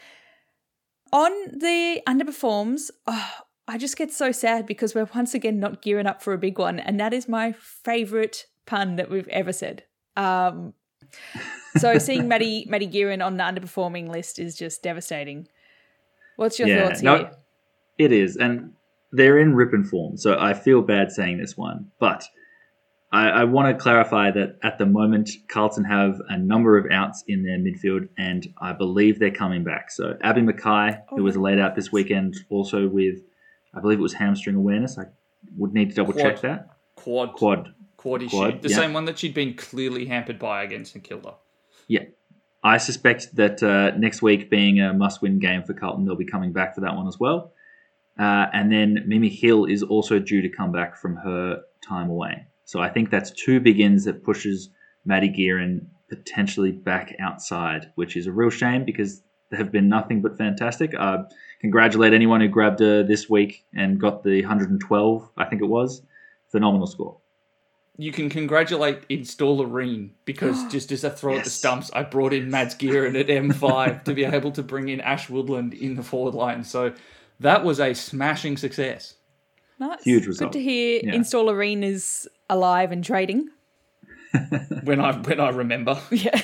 On the underperforms, oh, I just get so sad because we're once again not gearing up for a big one, and that is my favourite pun that we've ever said. Um, so seeing Maddie Maddie Gieren on the underperforming list is just devastating. What's your yeah, thoughts no, here? It is, and they're in ripping form, so I feel bad saying this one, but I, I want to clarify that at the moment, Carlton have a number of outs in their midfield, and I believe they're coming back. So Abby Mackay, oh, who was laid out this weekend, also with, I believe it was hamstring awareness. I would need to double Quad. check that. Quad. Quad. Quad issue. Quad, the yeah. same one that she'd been clearly hampered by against St Kilda. Yeah. I suspect that uh, next week being a must-win game for Carlton, they'll be coming back for that one as well. Uh, and then Mimi Hill is also due to come back from her time away. So I think that's two big ins that pushes Maddie Gieren potentially back outside, which is a real shame because they have been nothing but fantastic. Uh, congratulate anyone who grabbed her this week and got the one hundred twelve, I think it was. Phenomenal score. You can congratulate Installerine because just as a throw yes. at the stumps, I brought in Mads Gieren at M five to be able to bring in Ash Woodland in the forward line. So that was a smashing success. Nice. Huge result. Good to hear yeah. Installerine is alive and trading. when I when I remember. Yeah.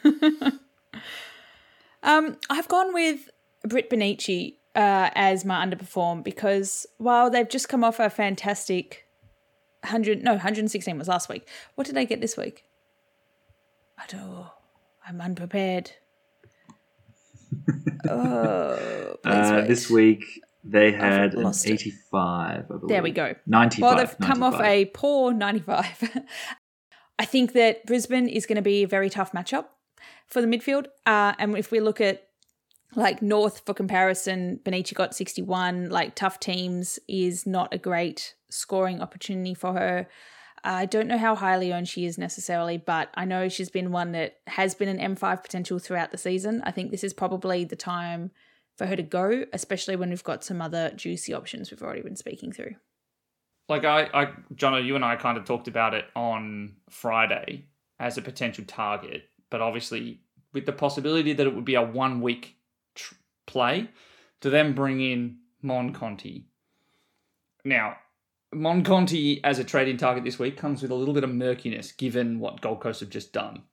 um, I've gone with Britt Benici uh, as my underperform because while they've just come off a fantastic one hundred, no, one hundred sixteen was last week. What did they get this week? I don't know. I'm unprepared. oh, uh, this week they had an lost eighty-five, I believe. There we go. ninety-five. Well, they've come ninety-five. off a poor ninety-five. I think that Brisbane is going to be a very tough matchup for the midfield. Uh, and if we look at like North for comparison, Benici got sixty-one. Like tough teams is not a great scoring opportunity for her. I don't know how highly owned she is necessarily, but I know she's been one that has been an M five potential throughout the season. I think this is probably the time for her to go, especially when we've got some other juicy options we've already been speaking through. Like I, I, Jono, you and I kind of talked about it on Friday as a potential target, but obviously with the possibility that it would be a one-week tr- play to then bring in Mon Conti. Now, Mon Conti as a trading target this week comes with a little bit of murkiness given what Gold Coast have just done.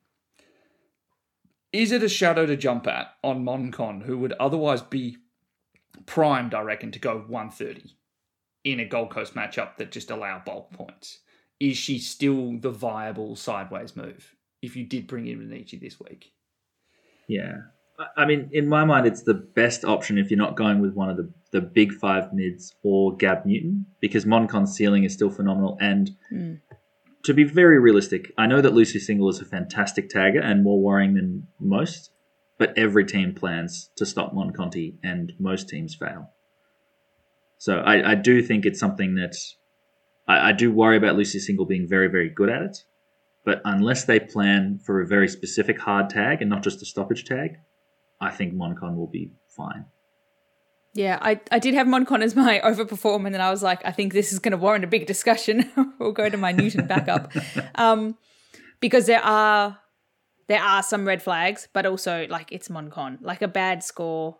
Is it a shadow to jump at on Mon Con, who would otherwise be primed, I reckon, to go one thirty in a Gold Coast matchup that just allow bulk points? Is she still the viable sideways move if you did bring in Benici this week? Yeah. I mean, in my mind, it's the best option if you're not going with one of the, the big five mids or Gab Newton, because Moncon's ceiling is still phenomenal. And mm. to be very realistic, I know that Lucy Single is a fantastic tagger and more worrying than most, but every team plans to stop Mon Conti and most teams fail. So I, I do think it's something that I, I do worry about Lucy Single being very, very good at it. But unless they plan for a very specific hard tag and not just a stoppage tag, I think Moncon will be fine. Yeah, I, I did have Moncon as my overperform, and then I was like, I think this is going to warrant a big discussion. We'll go to my Newton backup. um, because there are there are some red flags, but also like it's Moncon. Like a bad score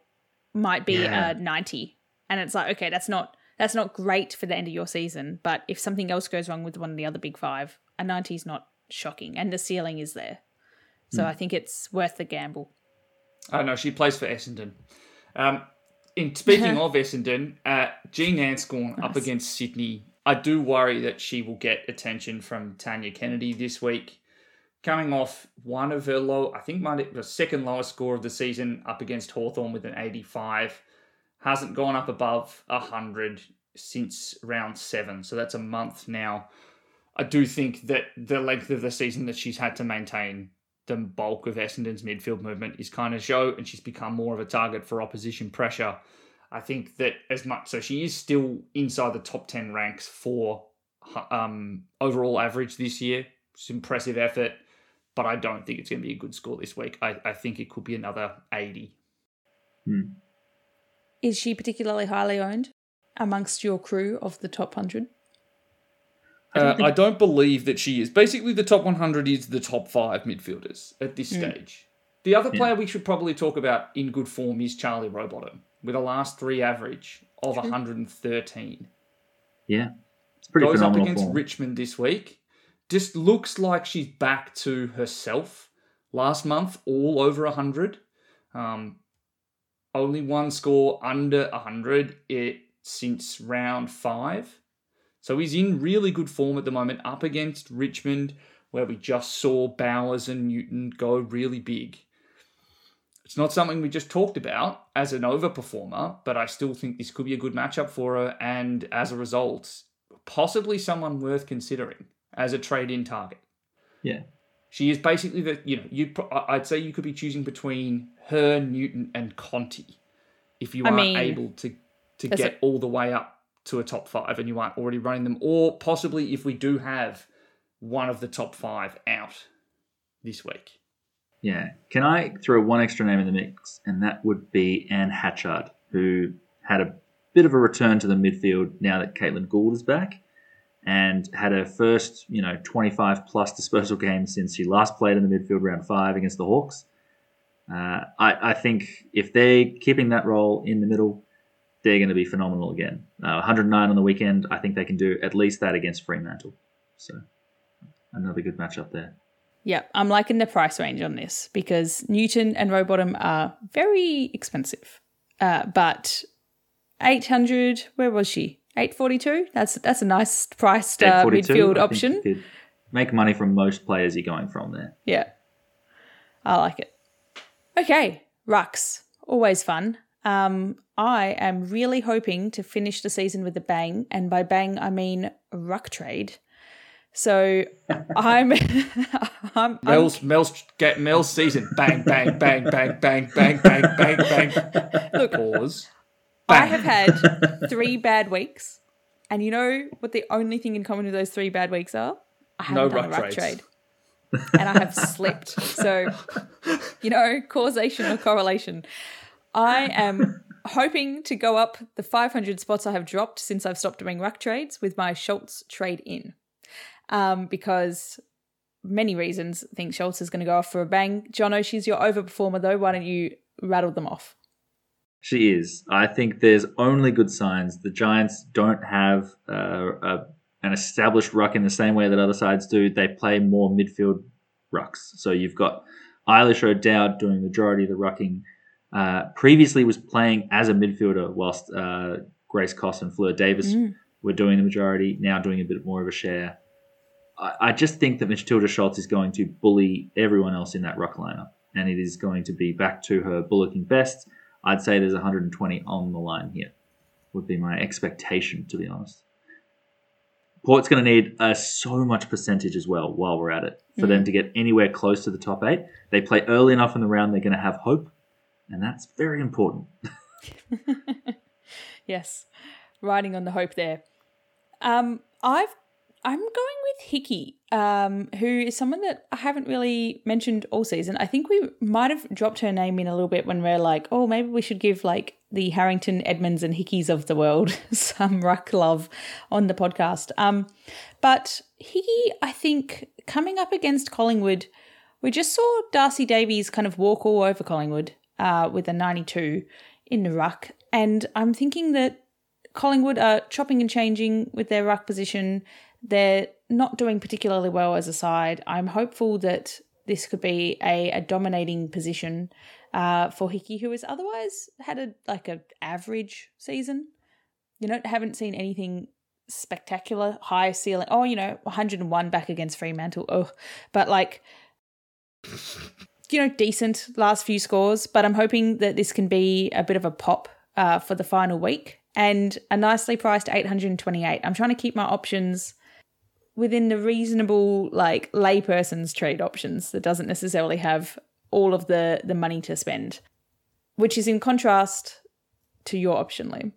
might be Yeah. a ninety. And it's like, okay, that's not that's not great for the end of your season. But if something else goes wrong with one of the other big five, a ninety is not shocking. And the ceiling is there. So Mm. I think it's worth the gamble. I know, she plays for Essendon. Um, in speaking of Essendon, uh, Jean Anscorn up Nice. against Sydney. I do worry that she will get attention from Tanya Kennedy this week. Coming off one of her low, I think might the second lowest score of the season up against Hawthorn with an eighty-five. Hasn't gone up above one hundred since round seven. So that's a month now. I do think that the length of the season that she's had to maintain the bulk of Essendon's midfield movement is kind of show, and she's become more of a target for opposition pressure. I think that as much, so she is still inside the top ten ranks for um, overall average this year. It's impressive effort, but I don't think it's going to be a good score this week. I, I think it could be another eighty. Hmm. Is she particularly highly owned amongst your crew of the top one hundred? I don't, uh, think... I don't believe that she is. Basically, the top one hundred is the top five midfielders at this mm. stage. The other player yeah. we should probably talk about in good form is Charlie Rowbottom, with a last three average of True. one hundred thirteen. Yeah, it's pretty Goes phenomenal up against form. Richmond this week. Just looks like she's back to herself. Last month, all over one hundred. Um, only one score under one hundred it, since round five. So he's in really good form at the moment, up against Richmond, where we just saw Bowers and Newton go really big. It's not something we just talked about as an overperformer, but I still think this could be a good matchup for her, and as a result, possibly someone worth considering as a trade-in target. Yeah. She is basically the, you know, you'd, I'd say you could be choosing between her, Newton, and Conti if you I aren't mean, able to, to get it... all the way up to a top five and you aren't already running them, or possibly if we do have one of the top five out this week. Yeah. Can I throw one extra name in the mix? And that would be Anne Hatchard, who had a bit of a return to the midfield now that Caitlin Gould is back, and had her first, you know, twenty-five plus disposal game since she last played in the midfield round five against the Hawks. Uh, I, I think if they're keeping that role in the middle, they're going to be phenomenal again. Uh, one hundred nine on the weekend. I think they can do at least that against Fremantle. So another good matchup there. Yeah, I'm liking the price range on this because Newton and Rowbottom are very expensive. Uh, but eight hundred, where was she? eight forty-two? That's that's a nice priced uh, midfield I option. Think you could make money from most players you're going from there. Yeah, I like it. Okay, rucks. Always fun. Um, I am really hoping to finish the season with a bang, and by bang I mean ruck trade. So I'm, I'm, Mel's, I'm Mel's, get Mel's season. Bang, bang, bang, bang, bang, bang, bang, bang, bang. Look, pause. Bang. I have had three bad weeks, and you know what the only thing in common with those three bad weeks are? I haven't no done ruck a ruck trades. trade, and I have slipped. So, you know, causation or correlation. I am hoping to go up the five hundred spots I have dropped since I've stopped doing ruck trades with my Schultz trade in. Um, because many reasons I think Schultz is going to go off for a bang. Jono, she's your overperformer though. Why don't you rattle them off? She is. I think there's only good signs. The Giants don't have uh, a, an established ruck in the same way that other sides do. They play more midfield rucks. So you've got Eilish O'Dowd doing the majority of the rucking. Uh, previously was playing as a midfielder whilst uh, Grace Koss and Fleur Davis mm. were doing the majority, now doing a bit more of a share. I just think that Matilda Schultz is going to bully everyone else in that ruck lineup, and it is going to be back to her bullocking best. I'd say there's one hundred twenty on the line here, would be my expectation, to be honest. Port's going to need uh, so much percentage as well while we're at it for mm. them to get anywhere close to the top eight. They play early enough in the round, they're going to have hope, and that's very important. Yes, riding on the hope there. Um, I've I'm going with Hickey, um, who is someone that I haven't really mentioned all season. I think we might have dropped her name in a little bit when we're like, oh, maybe we should give like the Harrington, Edmonds and Hickeys of the world some ruck love on the podcast. Um, but Hickey, I think, coming up against Collingwood, we just saw Darcy Davies kind of walk all over Collingwood uh, with a ninety-two in the ruck. And I'm thinking that Collingwood are chopping and changing with their ruck position. They're not doing particularly well as a side. I'm hopeful that this could be a, a dominating position uh, for Hickey, who has otherwise had a like a average season. You know, haven't seen anything spectacular, high ceiling. Oh, you know, one hundred and one back against Fremantle. Oh, but like, you know, decent last few scores. But I'm hoping that this can be a bit of a pop uh, for the final week and a nicely priced eight hundred twenty-eight. I'm trying to keep my options within the reasonable, like, layperson's trade options that doesn't necessarily have all of the, the money to spend, which is in contrast to your option, Liam.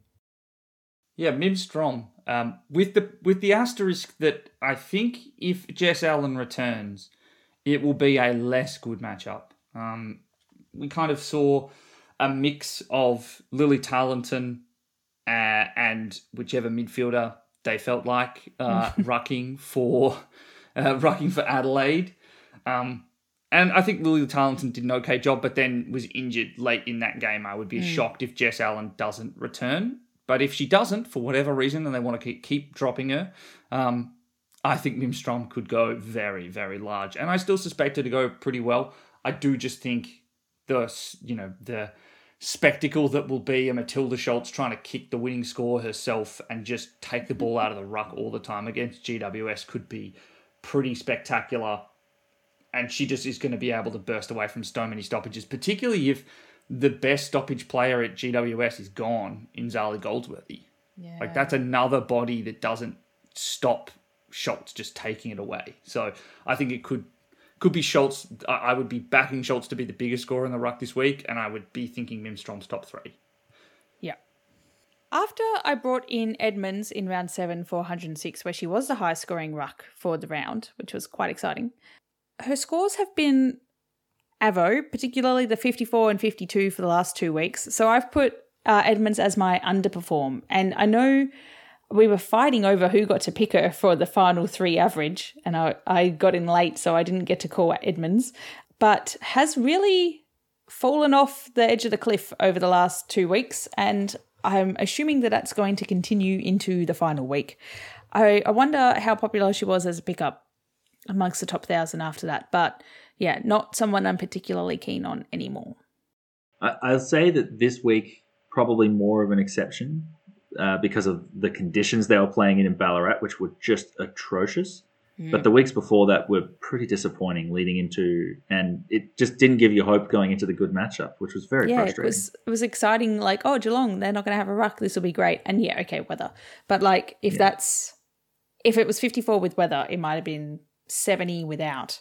Yeah, Mim Strom. Um, with the with the asterisk that I think if Jess Allen returns, it will be a less good matchup. Um, we kind of saw a mix of Lily Tarleton uh, and whichever midfielder they felt like uh, rucking for uh, rucking for Adelaide. Um, and I think Lily Tarleton did an okay job, but then was injured late in that game. I would be mm. shocked if Jess Allen doesn't return. But if she doesn't, for whatever reason, and they want to keep, keep dropping her, um, I think Mim Strom could go very, very large. And I still suspect her to go pretty well. I do just think the, you know, the spectacle that will be a Matilda Schultz trying to kick the winning score herself and just take the ball out of the ruck all the time against G W S could be pretty spectacular. And she just is going to be able to burst away from so many stoppages, particularly if the best stoppage player at G W S is gone in Zali Goldsworthy. Yeah. Like, that's another body that doesn't stop Schultz just taking it away. So I think it could could be Schultz. I would be backing Schultz to be the biggest scorer in the ruck this week, and I would be thinking Mim Strom's top three. Yeah. After I brought in Edmonds in round seven for one hundred and six, where she was the highest scoring ruck for the round, which was quite exciting, her scores have been Avo, particularly the fifty-four and fifty-two for the last two weeks. So I've put uh, Edmonds as my underperform. And I know we were fighting over who got to pick her for the final three average. And I, I got in late, so I didn't get to call Edmonds. But has really fallen off the edge of the cliff over the last two weeks. And I'm assuming that that's going to continue into the final week. I, I wonder how popular she was as a pickup amongst the top thousand after that. But yeah, not someone I'm particularly keen on anymore. I'll say that this week, probably more of an exception uh, because of the conditions they were playing in in Ballarat, which were just atrocious. Mm. But the weeks before that were pretty disappointing leading into, and it just didn't give you hope going into the good matchup, which was very yeah, frustrating. Yeah, it was, it was exciting, like, oh, Geelong, they're not going to have a ruck, this will be great. And yeah, okay, weather. But like, if yeah. that's, if it was fifty-four with weather, it might have been seventy without.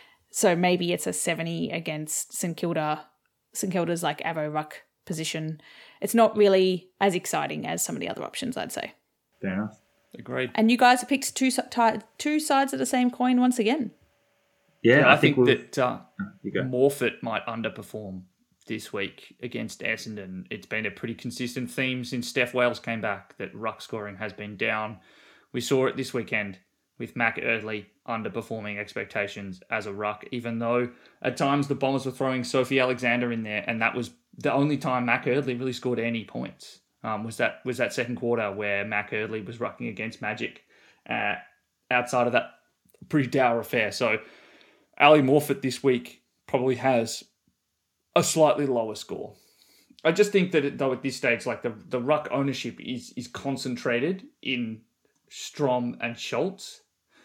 So maybe it's a seventy against St Kilda. St Kilda's like Avo ruck position. It's not really as exciting as some of the other options, I'd say. Fair enough. Agreed. And you guys have picked two two sides of the same coin once again. Yeah, yeah I, I think, think that uh, oh, Morfitt might underperform this week against Essendon. It's been a pretty consistent theme since Steph Wales came back that ruck scoring has been down. We saw it this weekend with Mac Eardley underperforming expectations as a ruck, even though at times the Bombers were throwing Sophie Alexander in there, and that was the only time Mac Eardley really scored any points. Um, was that was that second quarter where Mac Eardley was rucking against Magic uh, outside of that pretty dour affair. So Ali Morfitt this week probably has a slightly lower score. I just think that it, though at this stage, like the, the ruck ownership is is concentrated in Strom and Schultz.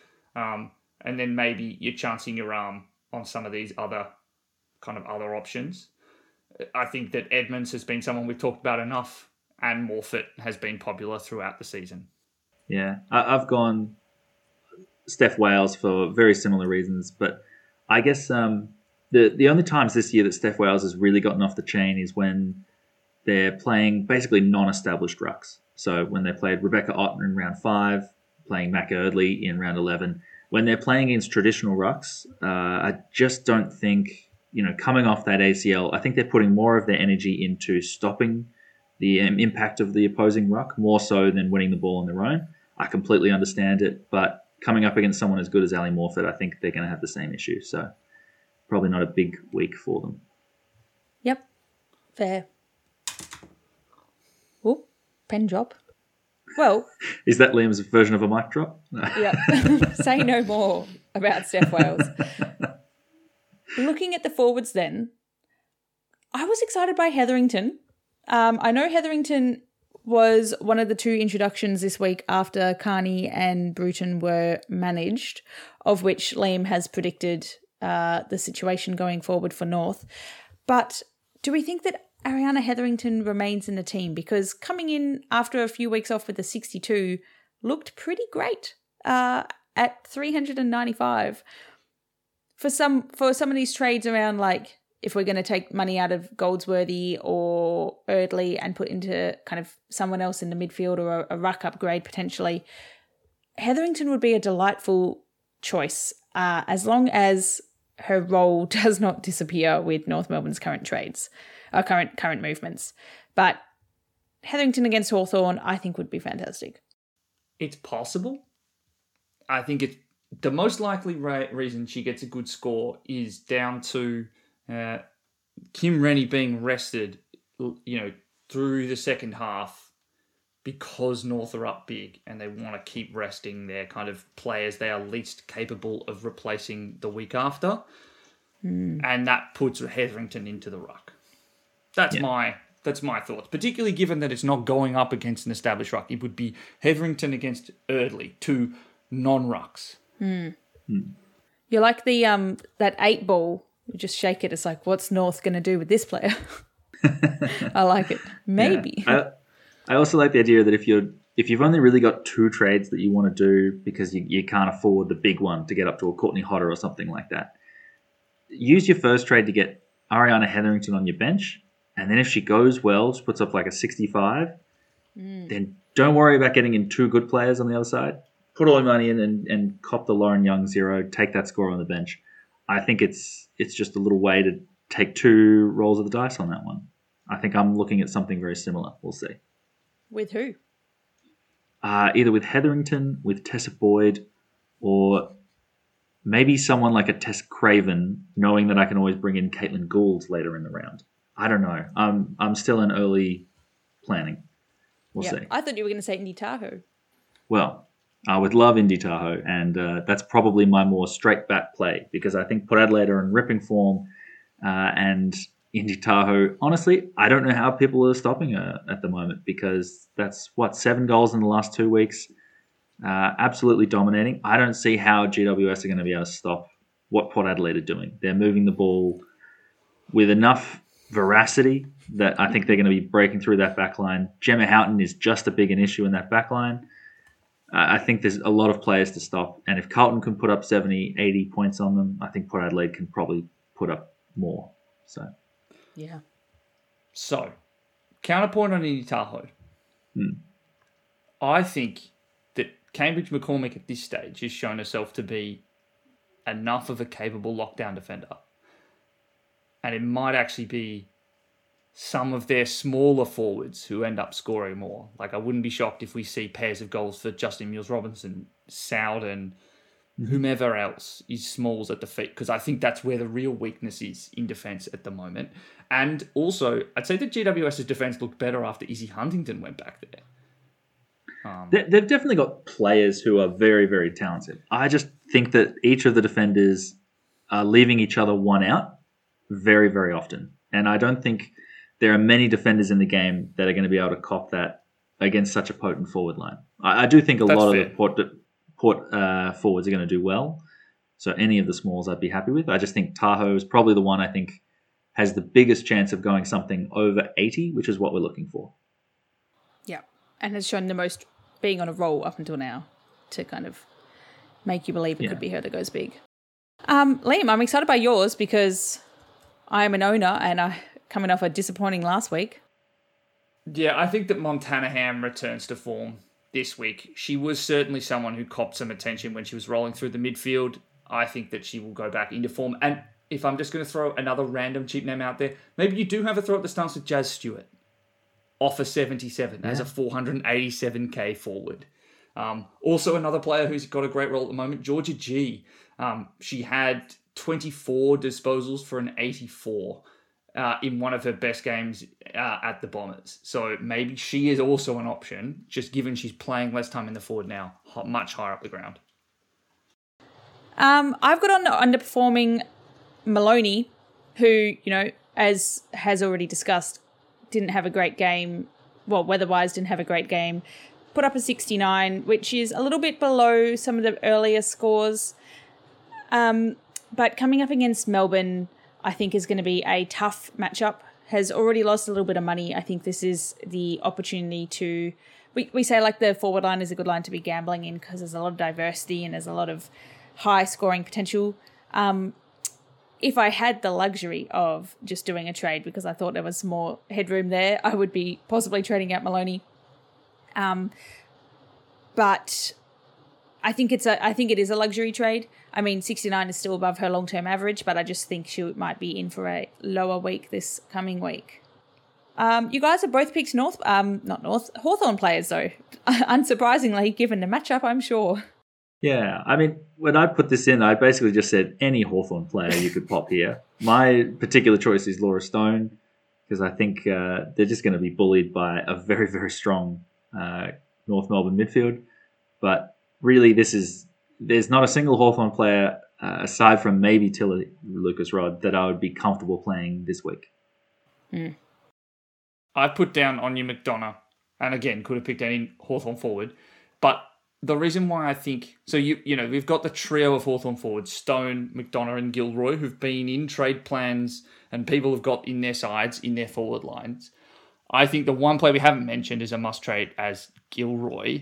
Um, and then maybe you're chancing your arm on some of these other kind of other options. I think that Edmonds has been someone we've talked about enough, and Morfitt has been popular throughout the season. Yeah, I've gone Steph Wales for very similar reasons, but I guess um, the the only times this year that Steph Wales has really gotten off the chain is when they're playing basically non-established rucks. So when they played Rebecca Otten in round five, playing Mac Eardley in round eleven, when they're playing against traditional rucks, uh, I just don't think, you know, coming off that A C L, I think they're putting more of their energy into stopping the um, impact of the opposing ruck, more so than winning the ball on their own. I completely understand it, but coming up against someone as good as Ali Morfitt, I think they're going to have the same issue. So probably not a big week for them. Yep, fair. pen drop. Well, is that Liam's version of a mic drop? yeah. Say no more about Steph Wales. Looking at the forwards then, I was excited by Hetherington. Um, I know Hetherington was one of the two introductions this week after Carney and Bruton were managed, of which Liam has predicted uh, the situation going forward for North. But do we think that Ariana Hetherington remains in the team? Because coming in after a few weeks off with the sixty-two looked pretty great uh, at three hundred ninety-five. For some for some of these trades around, like if we're going to take money out of Goldsworthy or Erdley and put into kind of someone else in the midfield or a, a ruck upgrade potentially, Hetherington would be a delightful choice uh, as long as her role does not disappear with North Melbourne's current trades, uh, current current movements. But Hetherington against Hawthorn, I think, would be fantastic. It's possible. I think it's the most likely ra- reason she gets a good score is down to uh, Kim Rennie being rested, you know, through the second half because North are up big and they want to keep resting their kind of players they are least capable of replacing the week after. Mm. And that puts Hetherington into the ruck. That's yeah. my that's my thoughts, particularly given that it's not going up against an established ruck. It would be Hetherington against Erdley, two non-rucks. Mm. Mm. You're like the um that eight ball. You just shake it. It's like, what's North going to do with this player? I like it. Maybe. Yeah. I, I also like the idea that if you're if you've only really got two trades that you want to do because you, you can't afford the big one to get up to a Courtney Hodder or something like that, use your first trade to get Ariana Hetherington on your bench, and then if she goes well, she puts up like a sixty-five, mm. then don't worry about getting in two good players on the other side. Put all your money in and, and cop the Lauren Young zero, take that score on the bench. I think it's it's just a little way to take two rolls of the dice on that one. I think I'm looking at something very similar. We'll see. With who? Uh, either with Hetherington, with Tessa Boyd, or maybe someone like a Tess Craven, knowing that I can always bring in Caitlin Gould later in the round. I don't know. I'm I'm still in early planning. We'll yep. see. I thought you were going to say Indy Tahoe. Well, I would love Indy Tahoe, and uh, that's probably my more straight back play because I think Port Adelaide are in ripping form, uh, and Indy Tahoe, honestly, I don't know how people are stopping her at the moment because that's, what, seven goals in the last two weeks, uh, absolutely dominating. I don't see how G W S are going to be able to stop what Port Adelaide are doing. They're moving the ball with enough veracity that I think they're going to be breaking through that back line. Gemma Houghton is just as big an issue in that back line. Uh, I think there's a lot of players to stop. And if Carlton can put up seventy, eighty points on them, I think Port Adelaide can probably put up more. So, yeah. So, counterpoint on Indy Tahoe. Hmm. I think that Cambridge McCormick at this stage has shown herself to be enough of a capable lockdown defender. And it might actually be some of their smaller forwards who end up scoring more. Like, I wouldn't be shocked if we see pairs of goals for Justin Mills-Robinson, Sowden, whomever else is smalls at the feet, because I think that's where the real weakness is in defence at the moment. And also, I'd say that GWS's defence looked better after Izzy Huntington went back there. Um, they, they've definitely got players who are very, very talented. I just think that each of the defenders are leaving each other one out very, very often. And I don't think there are many defenders in the game that are going to be able to cop that against such a potent forward line. I, I do think a That's lot fair. of the Port, Port uh, forwards are going to do well. So any of the smalls I'd be happy with. I just think Tahoe is probably the one I think has the biggest chance of going something over eighty, which is what we're looking for. Yeah, and has shown the most being on a roll up until now to kind of make you believe it Yeah. could be her that goes big. Um, Liam, I'm excited by yours because I am an owner and I coming off a disappointing last week. Yeah, I think that Montana Ham returns to form this week. She was certainly someone who copped some attention when she was rolling through the midfield. I think that she will go back into form. And if I'm just going to throw another random cheap name out there, maybe you do have a throw at the stance with Jazz Stewart. Off a seventy-seven yeah. as a four hundred eighty-seven K forward. Um, also another player who's got a great role at the moment, Georgia G. Um, she had twenty-four disposals for an eighty-four. uh, in one of her best games uh, at the Bombers. So maybe she is also an option, just given she's playing less time in the forward now, much higher up the ground. Um, I've got on underperforming Maloney, who, you know, as has already discussed, didn't have a great game. Well, weather-wise, didn't have a great game. Put up a sixty-nine, which is a little bit below some of the earlier scores. Um, but coming up against Melbourne, I think is going to be a tough matchup. Has already lost a little bit of money. I think this is the opportunity to... We, we say like the forward line is a good line to be gambling in because there's a lot of diversity and there's a lot of high scoring potential. Um, if I had the luxury of just doing a trade because I thought there was more headroom there, I would be possibly trading out Maloney. Um, but I think it's a, I think it is a luxury trade. I mean, sixty-nine is still above her long-term average, but I just think she might be in for a lower week this coming week. Um, you guys have both picked North, um, not North, Hawthorn players though. Unsurprisingly, given the matchup, I'm sure. Yeah, I mean, when I put this in, I basically just said any Hawthorn player you could pop here. My particular choice is Laura Stone, because I think uh, they're just going to be bullied by a very, very strong uh, North Melbourne midfield. But really, this is there's not a single Hawthorn player, uh, aside from maybe Tilly Lucas Rod, that I would be comfortable playing this week. Mm. I put down Anya McDonough, and again, could have picked any Hawthorn forward, but the reason why I think... So, you you know, we've got the trio of Hawthorn forwards, Stone, McDonough and Gilroy, who've been in trade plans and people have got in their sides, in their forward lines. I think the one player we haven't mentioned is a must-trade as Gilroy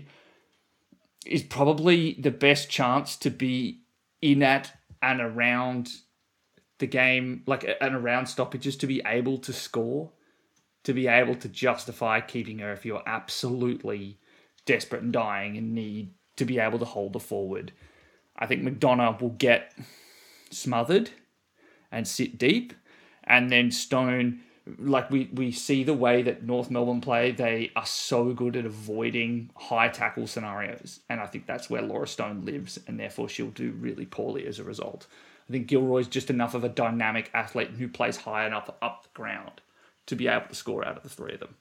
is probably the best chance to be in at and around the game, like and around stoppages, to be able to score, to be able to justify keeping her if you're absolutely desperate and dying and need to be able to hold the forward. I think McDonough will get smothered and sit deep, and then Stone, like we, we see the way that North Melbourne play, they are so good at avoiding high tackle scenarios, and I think that's where Laura Stone lives, and therefore she'll do really poorly as a result. I think Gilroy's just enough of a dynamic athlete who plays high enough up the ground to be able to score out of the three of them.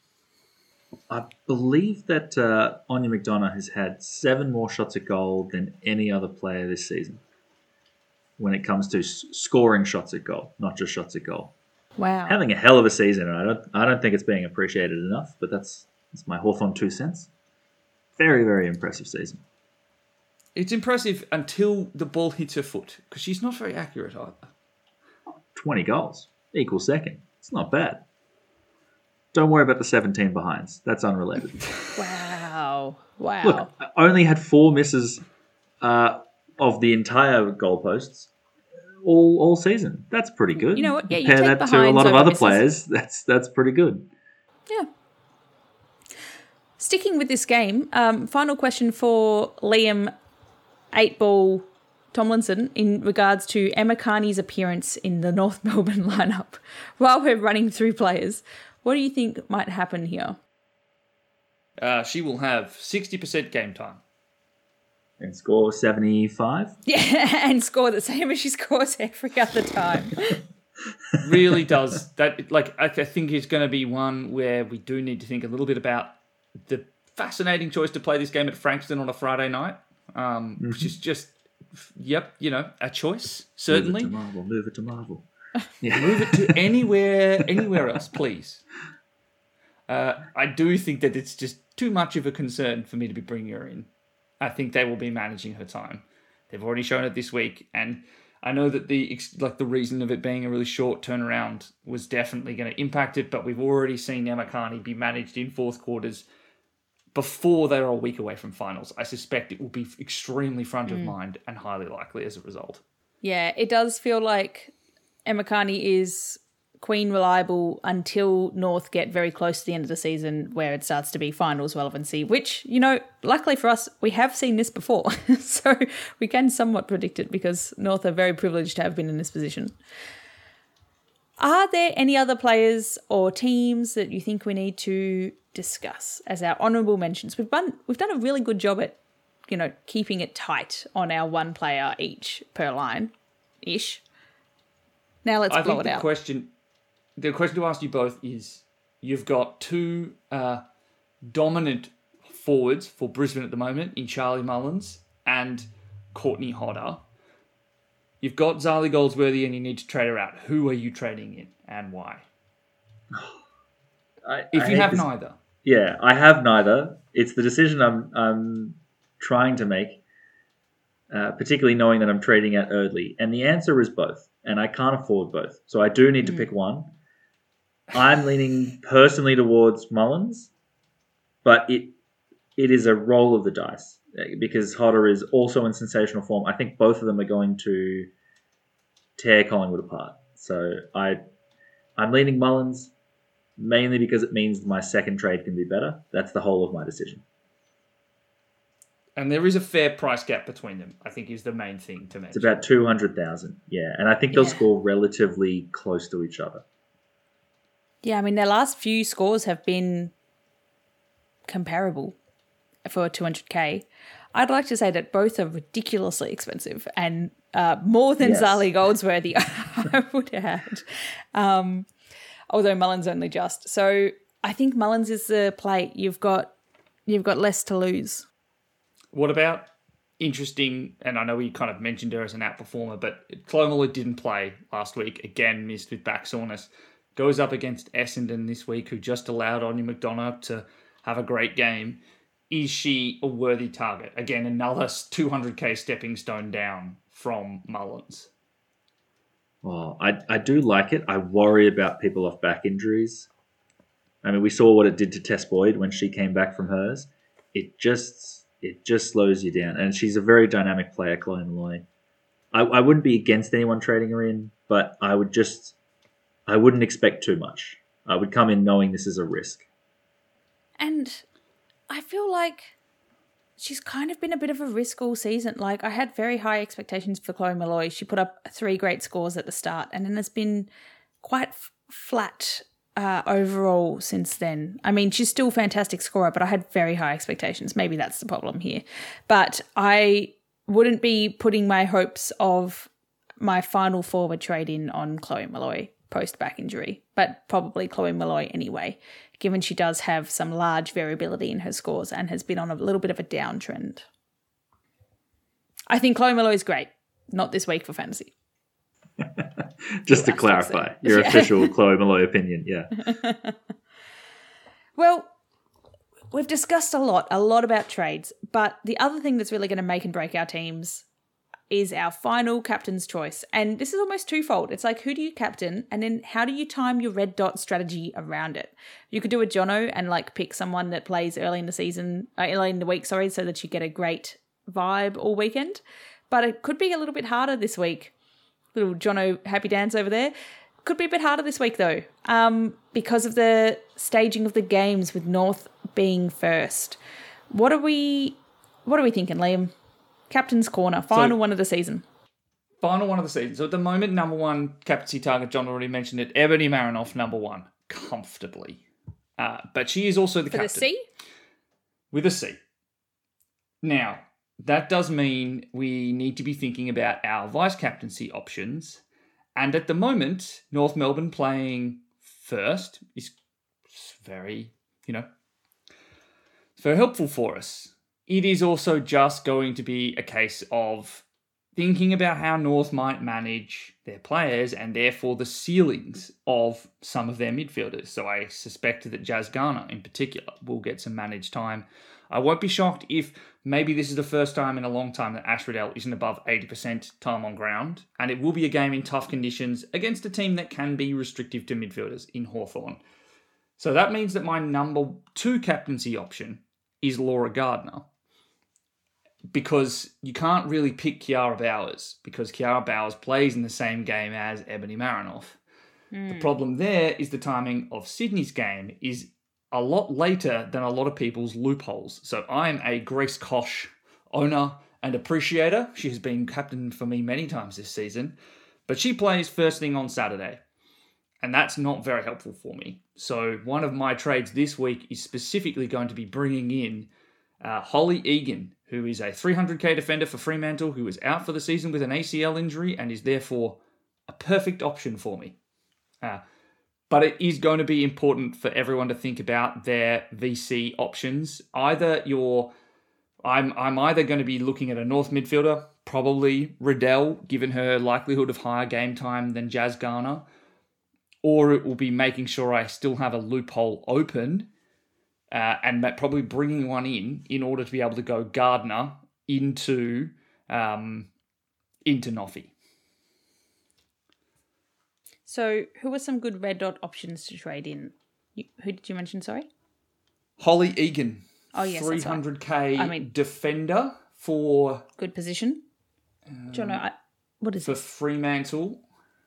I believe that uh, Anya McDonough has had seven more shots at goal than any other player this season when it comes to s- scoring shots at goal, not just shots at goal. Wow. Having a hell of a season, and I don't, I don't think it's being appreciated enough, but that's, that's my Hawthorn two cents. Very, very impressive season. It's impressive until the ball hits her foot, because she's not very accurate either. twenty goals, equal second. It's not bad. Don't worry about the seventeen behinds. That's unrelated. Wow. Wow. Look, I only had four misses uh, of the entire goalposts all all season. That's pretty good. You know what? Yeah, you Compare take that to a behinds lot of over other misses. players. That's that's pretty good. Yeah. Sticking with this game, um, final question for Liam Eight Ball Tomlinson in regards to Emma Carney's appearance in the North Melbourne lineup. While we're running through players, what do you think might happen here? Uh, she will have sixty percent game time. And score seventy-five. Yeah, and score the same as she scores every other time. Really does. That like I I think it's going to be one where we do need to think a little bit about the fascinating choice to play this game at Frankston on a Friday night, um, mm-hmm. which is just, yep, you know, a choice, certainly. Move it to Marvel, move it to Marvel. Yeah. Move it to anywhere, anywhere else, please. Uh, I do think that it's just too much of a concern for me to be bringing her in. I think they will be managing her time. They've already shown it this week, and I know that the like the reason of it being a really short turnaround was definitely going to impact it, but we've already seen Emma Carney be managed in fourth quarters before they're a week away from finals. I suspect it will be extremely front of mm. mind and highly likely as a result. Yeah, it does feel like Emma Carney is queen reliable until North get very close to the end of the season where it starts to be finals relevancy, which, you know, luckily for us, we have seen this before. So we can somewhat predict it because North are very privileged to have been in this position. Are there any other players or teams that you think we need to discuss as our honourable mentions? We've done, we've done a really good job at, you know, keeping it tight on our one player each per line-ish. Now let's I blow think it the out. Question, the question to ask you both is, you've got two uh, dominant forwards for Brisbane at the moment in Charlie Mullins and Courtney Hodder. You've got Zali Goldsworthy and you need to trade her out. Who are you trading in and why? I, if I you have this. neither. Yeah, I have neither. It's the decision I'm I'm trying to make, uh, particularly knowing that I'm trading out Erdley. And the answer is both, and I can't afford both. So I do need mm. to pick one. I'm leaning personally towards Mullins, but it it is a roll of the dice because Hodder is also in sensational form. I think both of them are going to tear Collingwood apart. So I I'm leaning Mullins. Mainly because it means my second trade can be better. That's the whole of my decision. And there is a fair price gap between them, I think is the main thing to mention. It's about two hundred thousand, yeah. And I think they'll yeah. score relatively close to each other. Yeah, I mean, their last few scores have been comparable for two hundred K. I'd like to say that both are ridiculously expensive and uh, more than yes. Zali Goldsworthy I would add. Um Although Mullins only just. So I think Mullins is the play. You've got you've got less to lose. What about interesting, and I know we kind of mentioned her as an outperformer, but Chloe Molloy didn't play last week. Again, missed with back soreness. Goes up against Essendon this week, who just allowed Anya McDonough to have a great game. Is she a worthy target? Again, another two hundred K stepping stone down from Mullins. Well, I, I do like it. I worry about people off back injuries. I mean, we saw what it did to Tess Boyd when she came back from hers. It just it just slows you down. And she's a very dynamic player, Chloe Molloy. I, I wouldn't be against anyone trading her in, but I would just I wouldn't expect too much. I would come in knowing this is a risk. And I feel like she's kind of been a bit of a risk all season. Like, I had very high expectations for Chloe Molloy. She put up three great scores at the start and then has been quite f- flat uh, overall since then. I mean, she's still a fantastic scorer, but I had very high expectations. Maybe that's the problem here. But I wouldn't be putting my hopes of my final forward trade in on Chloe Molloy post-back injury, but probably Chloe Molloy anyway, given she does have some large variability in her scores and has been on a little bit of a downtrend. I think Chloe Molloy is great, not this week for fantasy. Just to clarify, your yeah. official Chloe Molloy opinion, yeah. Well, we've discussed a lot, a lot about trades, but the other thing that's really going to make and break our teams is our final captain's choice. And this is almost twofold. It's like, who do you captain? And then how do you time your red dot strategy around it? You could do a Jono and like pick someone that plays early in the season, uh, early in the week, sorry, so that you get a great vibe all weekend. But it could be a little bit harder this week. Little Jono happy dance over there. Could be a bit harder this week though, um, because of the staging of the games with North being first. What are we, what are we thinking, Liam? Captain's Corner, final so, one of the season. Final one of the season. So at the moment, number one captaincy target, John already mentioned it, Ebony Marinoff, number one, comfortably. Uh, but she is also the For captain. With a C? With a C. Now, that does mean we need to be thinking about our vice-captaincy options. And at the moment, North Melbourne playing first is very, you know, very helpful for us. It is also just going to be a case of thinking about how North might manage their players and therefore the ceilings of some of their midfielders. So I suspect that Jazz Garner in particular will get some managed time. I won't be shocked if maybe this is the first time in a long time that Ash Riddell isn't above eighty percent time on ground, and it will be a game in tough conditions against a team that can be restrictive to midfielders in Hawthorn. So that means that my number two captaincy option is Laura Gardner. Because you can't really pick Kiara Bowers because Kiara Bowers plays in the same game as Ebony Marinoff. Mm. The problem there is the timing of Sydney's game is a lot later than a lot of people's loopholes. So I am a Grace Koch owner and appreciator. She has been captain for me many times this season, but she plays first thing on Saturday, and that's not very helpful for me. So one of my trades this week is specifically going to be bringing in uh, Holly Egan, who is a three hundred K defender for Fremantle, who is out for the season with an A C L injury and is therefore a perfect option for me. Uh, But it is going to be important for everyone to think about their V C options. Either you're, I'm, I'm either going to be looking at a North midfielder, probably Riddell, given her likelihood of higher game time than Jazz Garner, or it will be making sure I still have a loophole open, uh, and probably bringing one in in order to be able to go Gardner into um, into Noffy. So, who are some good red dot options to trade in? You, who did you mention, sorry? Holly Egan. Oh, yes, three hundred K I mean, defender for... Good position. Um, Jono, I, what is for this? Fremantle.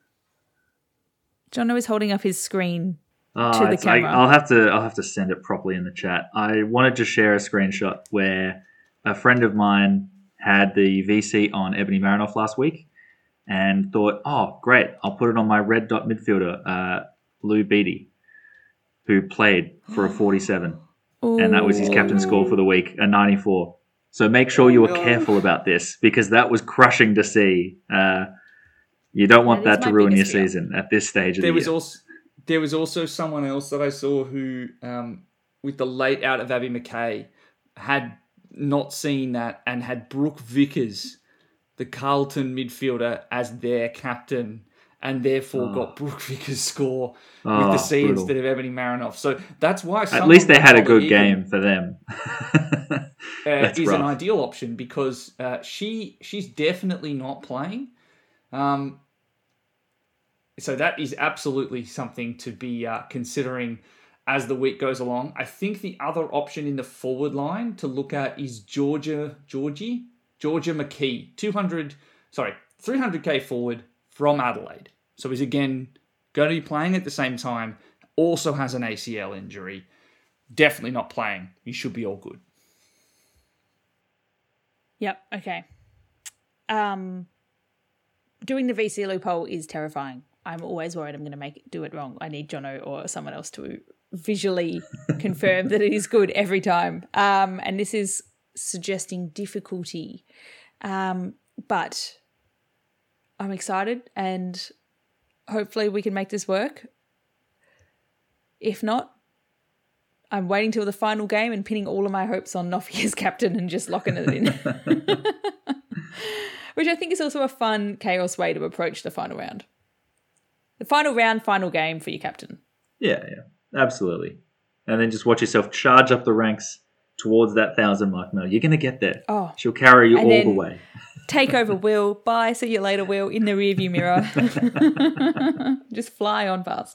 Jono is holding up his screen oh, to the camera. I, I'll have to I'll have to send it properly in the chat. I wanted to share a screenshot where a friend of mine had the V C on Ebony Marinoff last week and thought, oh, great, I'll put it on my red dot midfielder, uh, Lou Beattie, who played for a forty-seven. Ooh. And that was his captain score for the week, a ninety-four. So make sure you are Oh. careful about this, because that was crushing to see. Uh, you don't want That is that, to my ruin your biggest fear. season at this stage of There the was year. also there was also someone else that I saw who, um, with the late out of Abby McKay, had not seen that and had Brooke Vickers, the Carlton midfielder, as their captain, and therefore Oh. got Brooke Vickers' score Oh, with the C brutal. instead of Ebony Marinoff. So that's why At someone least they like had a Holly good Egan, game for them. uh, That's is rough. an ideal option because uh, she she's definitely not playing. Um, so that is absolutely something to be uh, considering as the week goes along. I think the other option in the forward line to look at is Georgia Georgie Georgia McKee, two hundred sorry three hundred K forward from Adelaide. So he's again going to be playing at the same time. Also has an A C L injury. Definitely not playing. You should be all good. Yep, okay. Um, doing the V C loophole is terrifying. I'm always worried I'm going to make it, do it wrong. I need Jono or someone else to visually confirm that it is good every time. Um, and this is suggesting difficulty. Um, but I'm excited and hopefully we can make this work. If not, I'm waiting till the final game and pinning all of my hopes on Noffy as captain and just locking it in. Which I think is also a fun chaos way to approach the final round. The final round, final game for your captain. Yeah, yeah, absolutely. And then just watch yourself charge up the ranks towards that thousand mark. No, you're going to get there. Oh, She'll carry you and all then- the way. Take over Will. Bye. See you later, Will. In the rearview mirror. Just fly on past.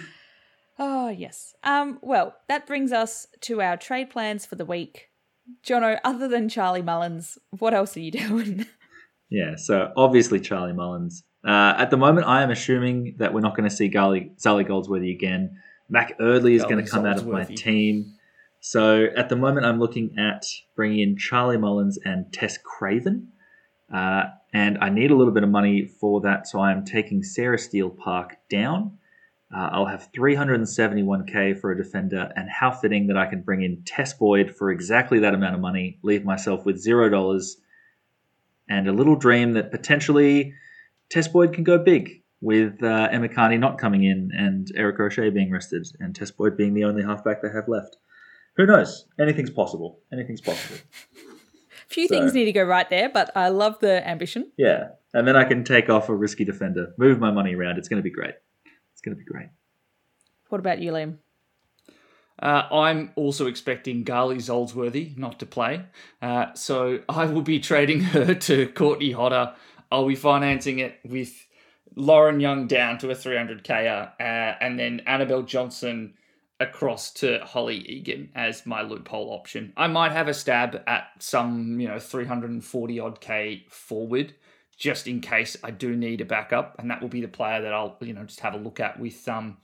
Oh, yes. Um. Well, that brings us to our trade plans for the week. Jono, other than Charlie Mullins, what else are you doing? Yeah, so obviously Charlie Mullins. Uh, at the moment, I am assuming that we're not going to see Gali, Sally Goldsworthy again. Mac Eardley is Gali going to come out of my Goldsworthy. team. So at the moment, I'm looking at bringing in Charlie Mullins and Tess Craven. Uh, and I need a little bit of money for that, so I'm taking Sarah Steele Park down. Uh, I'll have three hundred seventy-one K for a defender, and how fitting that I can bring in Tess Boyd for exactly that amount of money, leave myself with zero dollars, and a little dream that potentially Tess Boyd can go big with uh, Emma Carney not coming in and Eric O'Shea being rested and Tess Boyd being the only halfback they have left. Who knows? Anything's possible. Anything's possible. Few So- things need to go right there, but I love the ambition. Yeah, and then I can take off a risky defender, move my money around. It's going to be great. It's going to be great. What about you, Liam? Uh, I'm also expecting Gali Zoldsworthy not to play. Uh, so I will be trading her to Courtney Hodder. I'll be financing it with Lauren Young down to a three hundred K uh, and then Annabelle Johnson across to Holly Egan as my loophole option. I might have a stab at some, you know, three hundred forty odd K forward just in case I do need a backup. And that will be the player that I'll, you know, just have a look at with, um,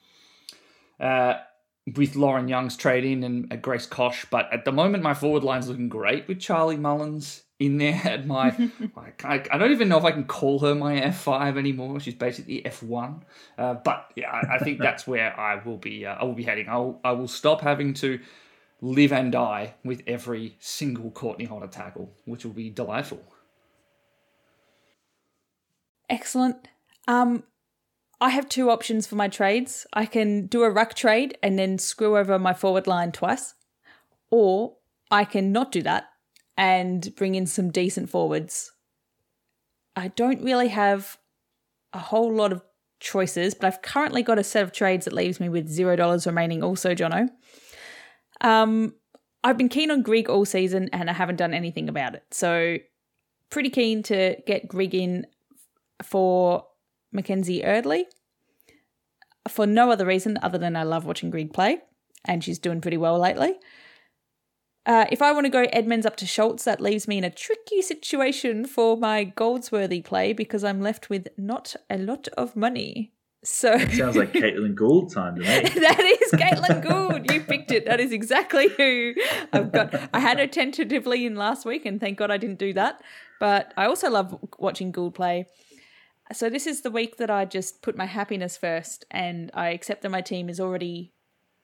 uh, with Lauren Young's trade in and uh, Grace Koch. But at the moment, my forward line's looking great with Charlie Mullins in there at my, I, I don't even know if I can call her my F five anymore. She's basically F one. Uh, but yeah, I, I think that's where I will be, uh, I will be heading. I'll, I will stop having to live and die with every single Courtney Hodder tackle, which will be delightful. Excellent. Um, I have two options for my trades. I can do a ruck trade and then screw over my forward line twice, or I can not do that and bring in some decent forwards. I don't really have a whole lot of choices, but I've currently got a set of trades that leaves me with zero dollars remaining also, Jono. Um, I've been keen on Grigg all season and I haven't done anything about it. So pretty keen to get Grigg in for Mackenzie Eardley for no other reason other than I love watching Grigg play and she's doing pretty well lately. Uh, if I want to go Edmonds up to Schultz, that leaves me in a tricky situation for my Goldsworthy play because I'm left with not a lot of money. So sounds like Caitlin Gould time to me. That is Caitlin Gould. You picked it. That is exactly who I've got. I had her tentatively in last week, and thank God I didn't do that. But I also love watching Gould play. So this is the week that I just put my happiness first, and I accept that my team is already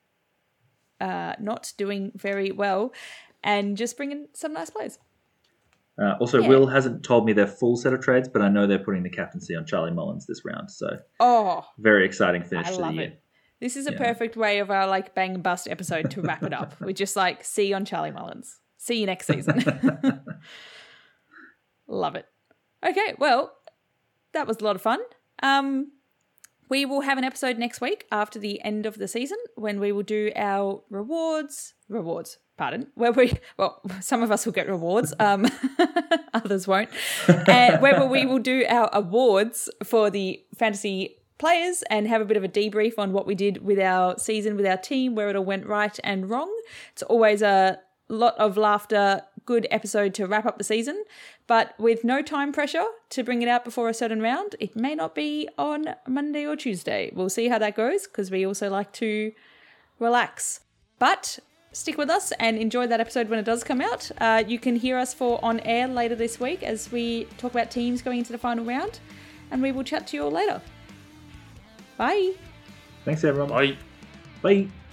uh, not doing very well, and just bring in some nice plays. Uh, also, Yeah. Will hasn't told me their full set of trades, but I know they're putting the captaincy on Charlie Mullins this round. So, Oh, very exciting finish I to the love year. it. This is a Yeah. perfect way of our like bang and bust episode to wrap it up. We just like see you on Charlie Mullins. See you next season. Love it. Okay, well, that was a lot of fun. Um, we will have an episode next week after the end of the season when we will do our rewards. Rewards, pardon. Where we, well, some of us will get rewards, um, others won't. And where we will do our awards for the fantasy players and have a bit of a debrief on what we did with our season, with our team, where it all went right and wrong. It's always a lot of laughter, good episode to wrap up the season, but with no time pressure to bring it out before a certain round. It may not be on Monday or Tuesday. We'll see how that goes because we also like to relax. But stick with us and enjoy that episode when it does come out. Uh, you can hear us for On Air later this week as we talk about teams going into the final round, and we will chat to you all later. Bye. Thanks, everyone. Bye. Bye.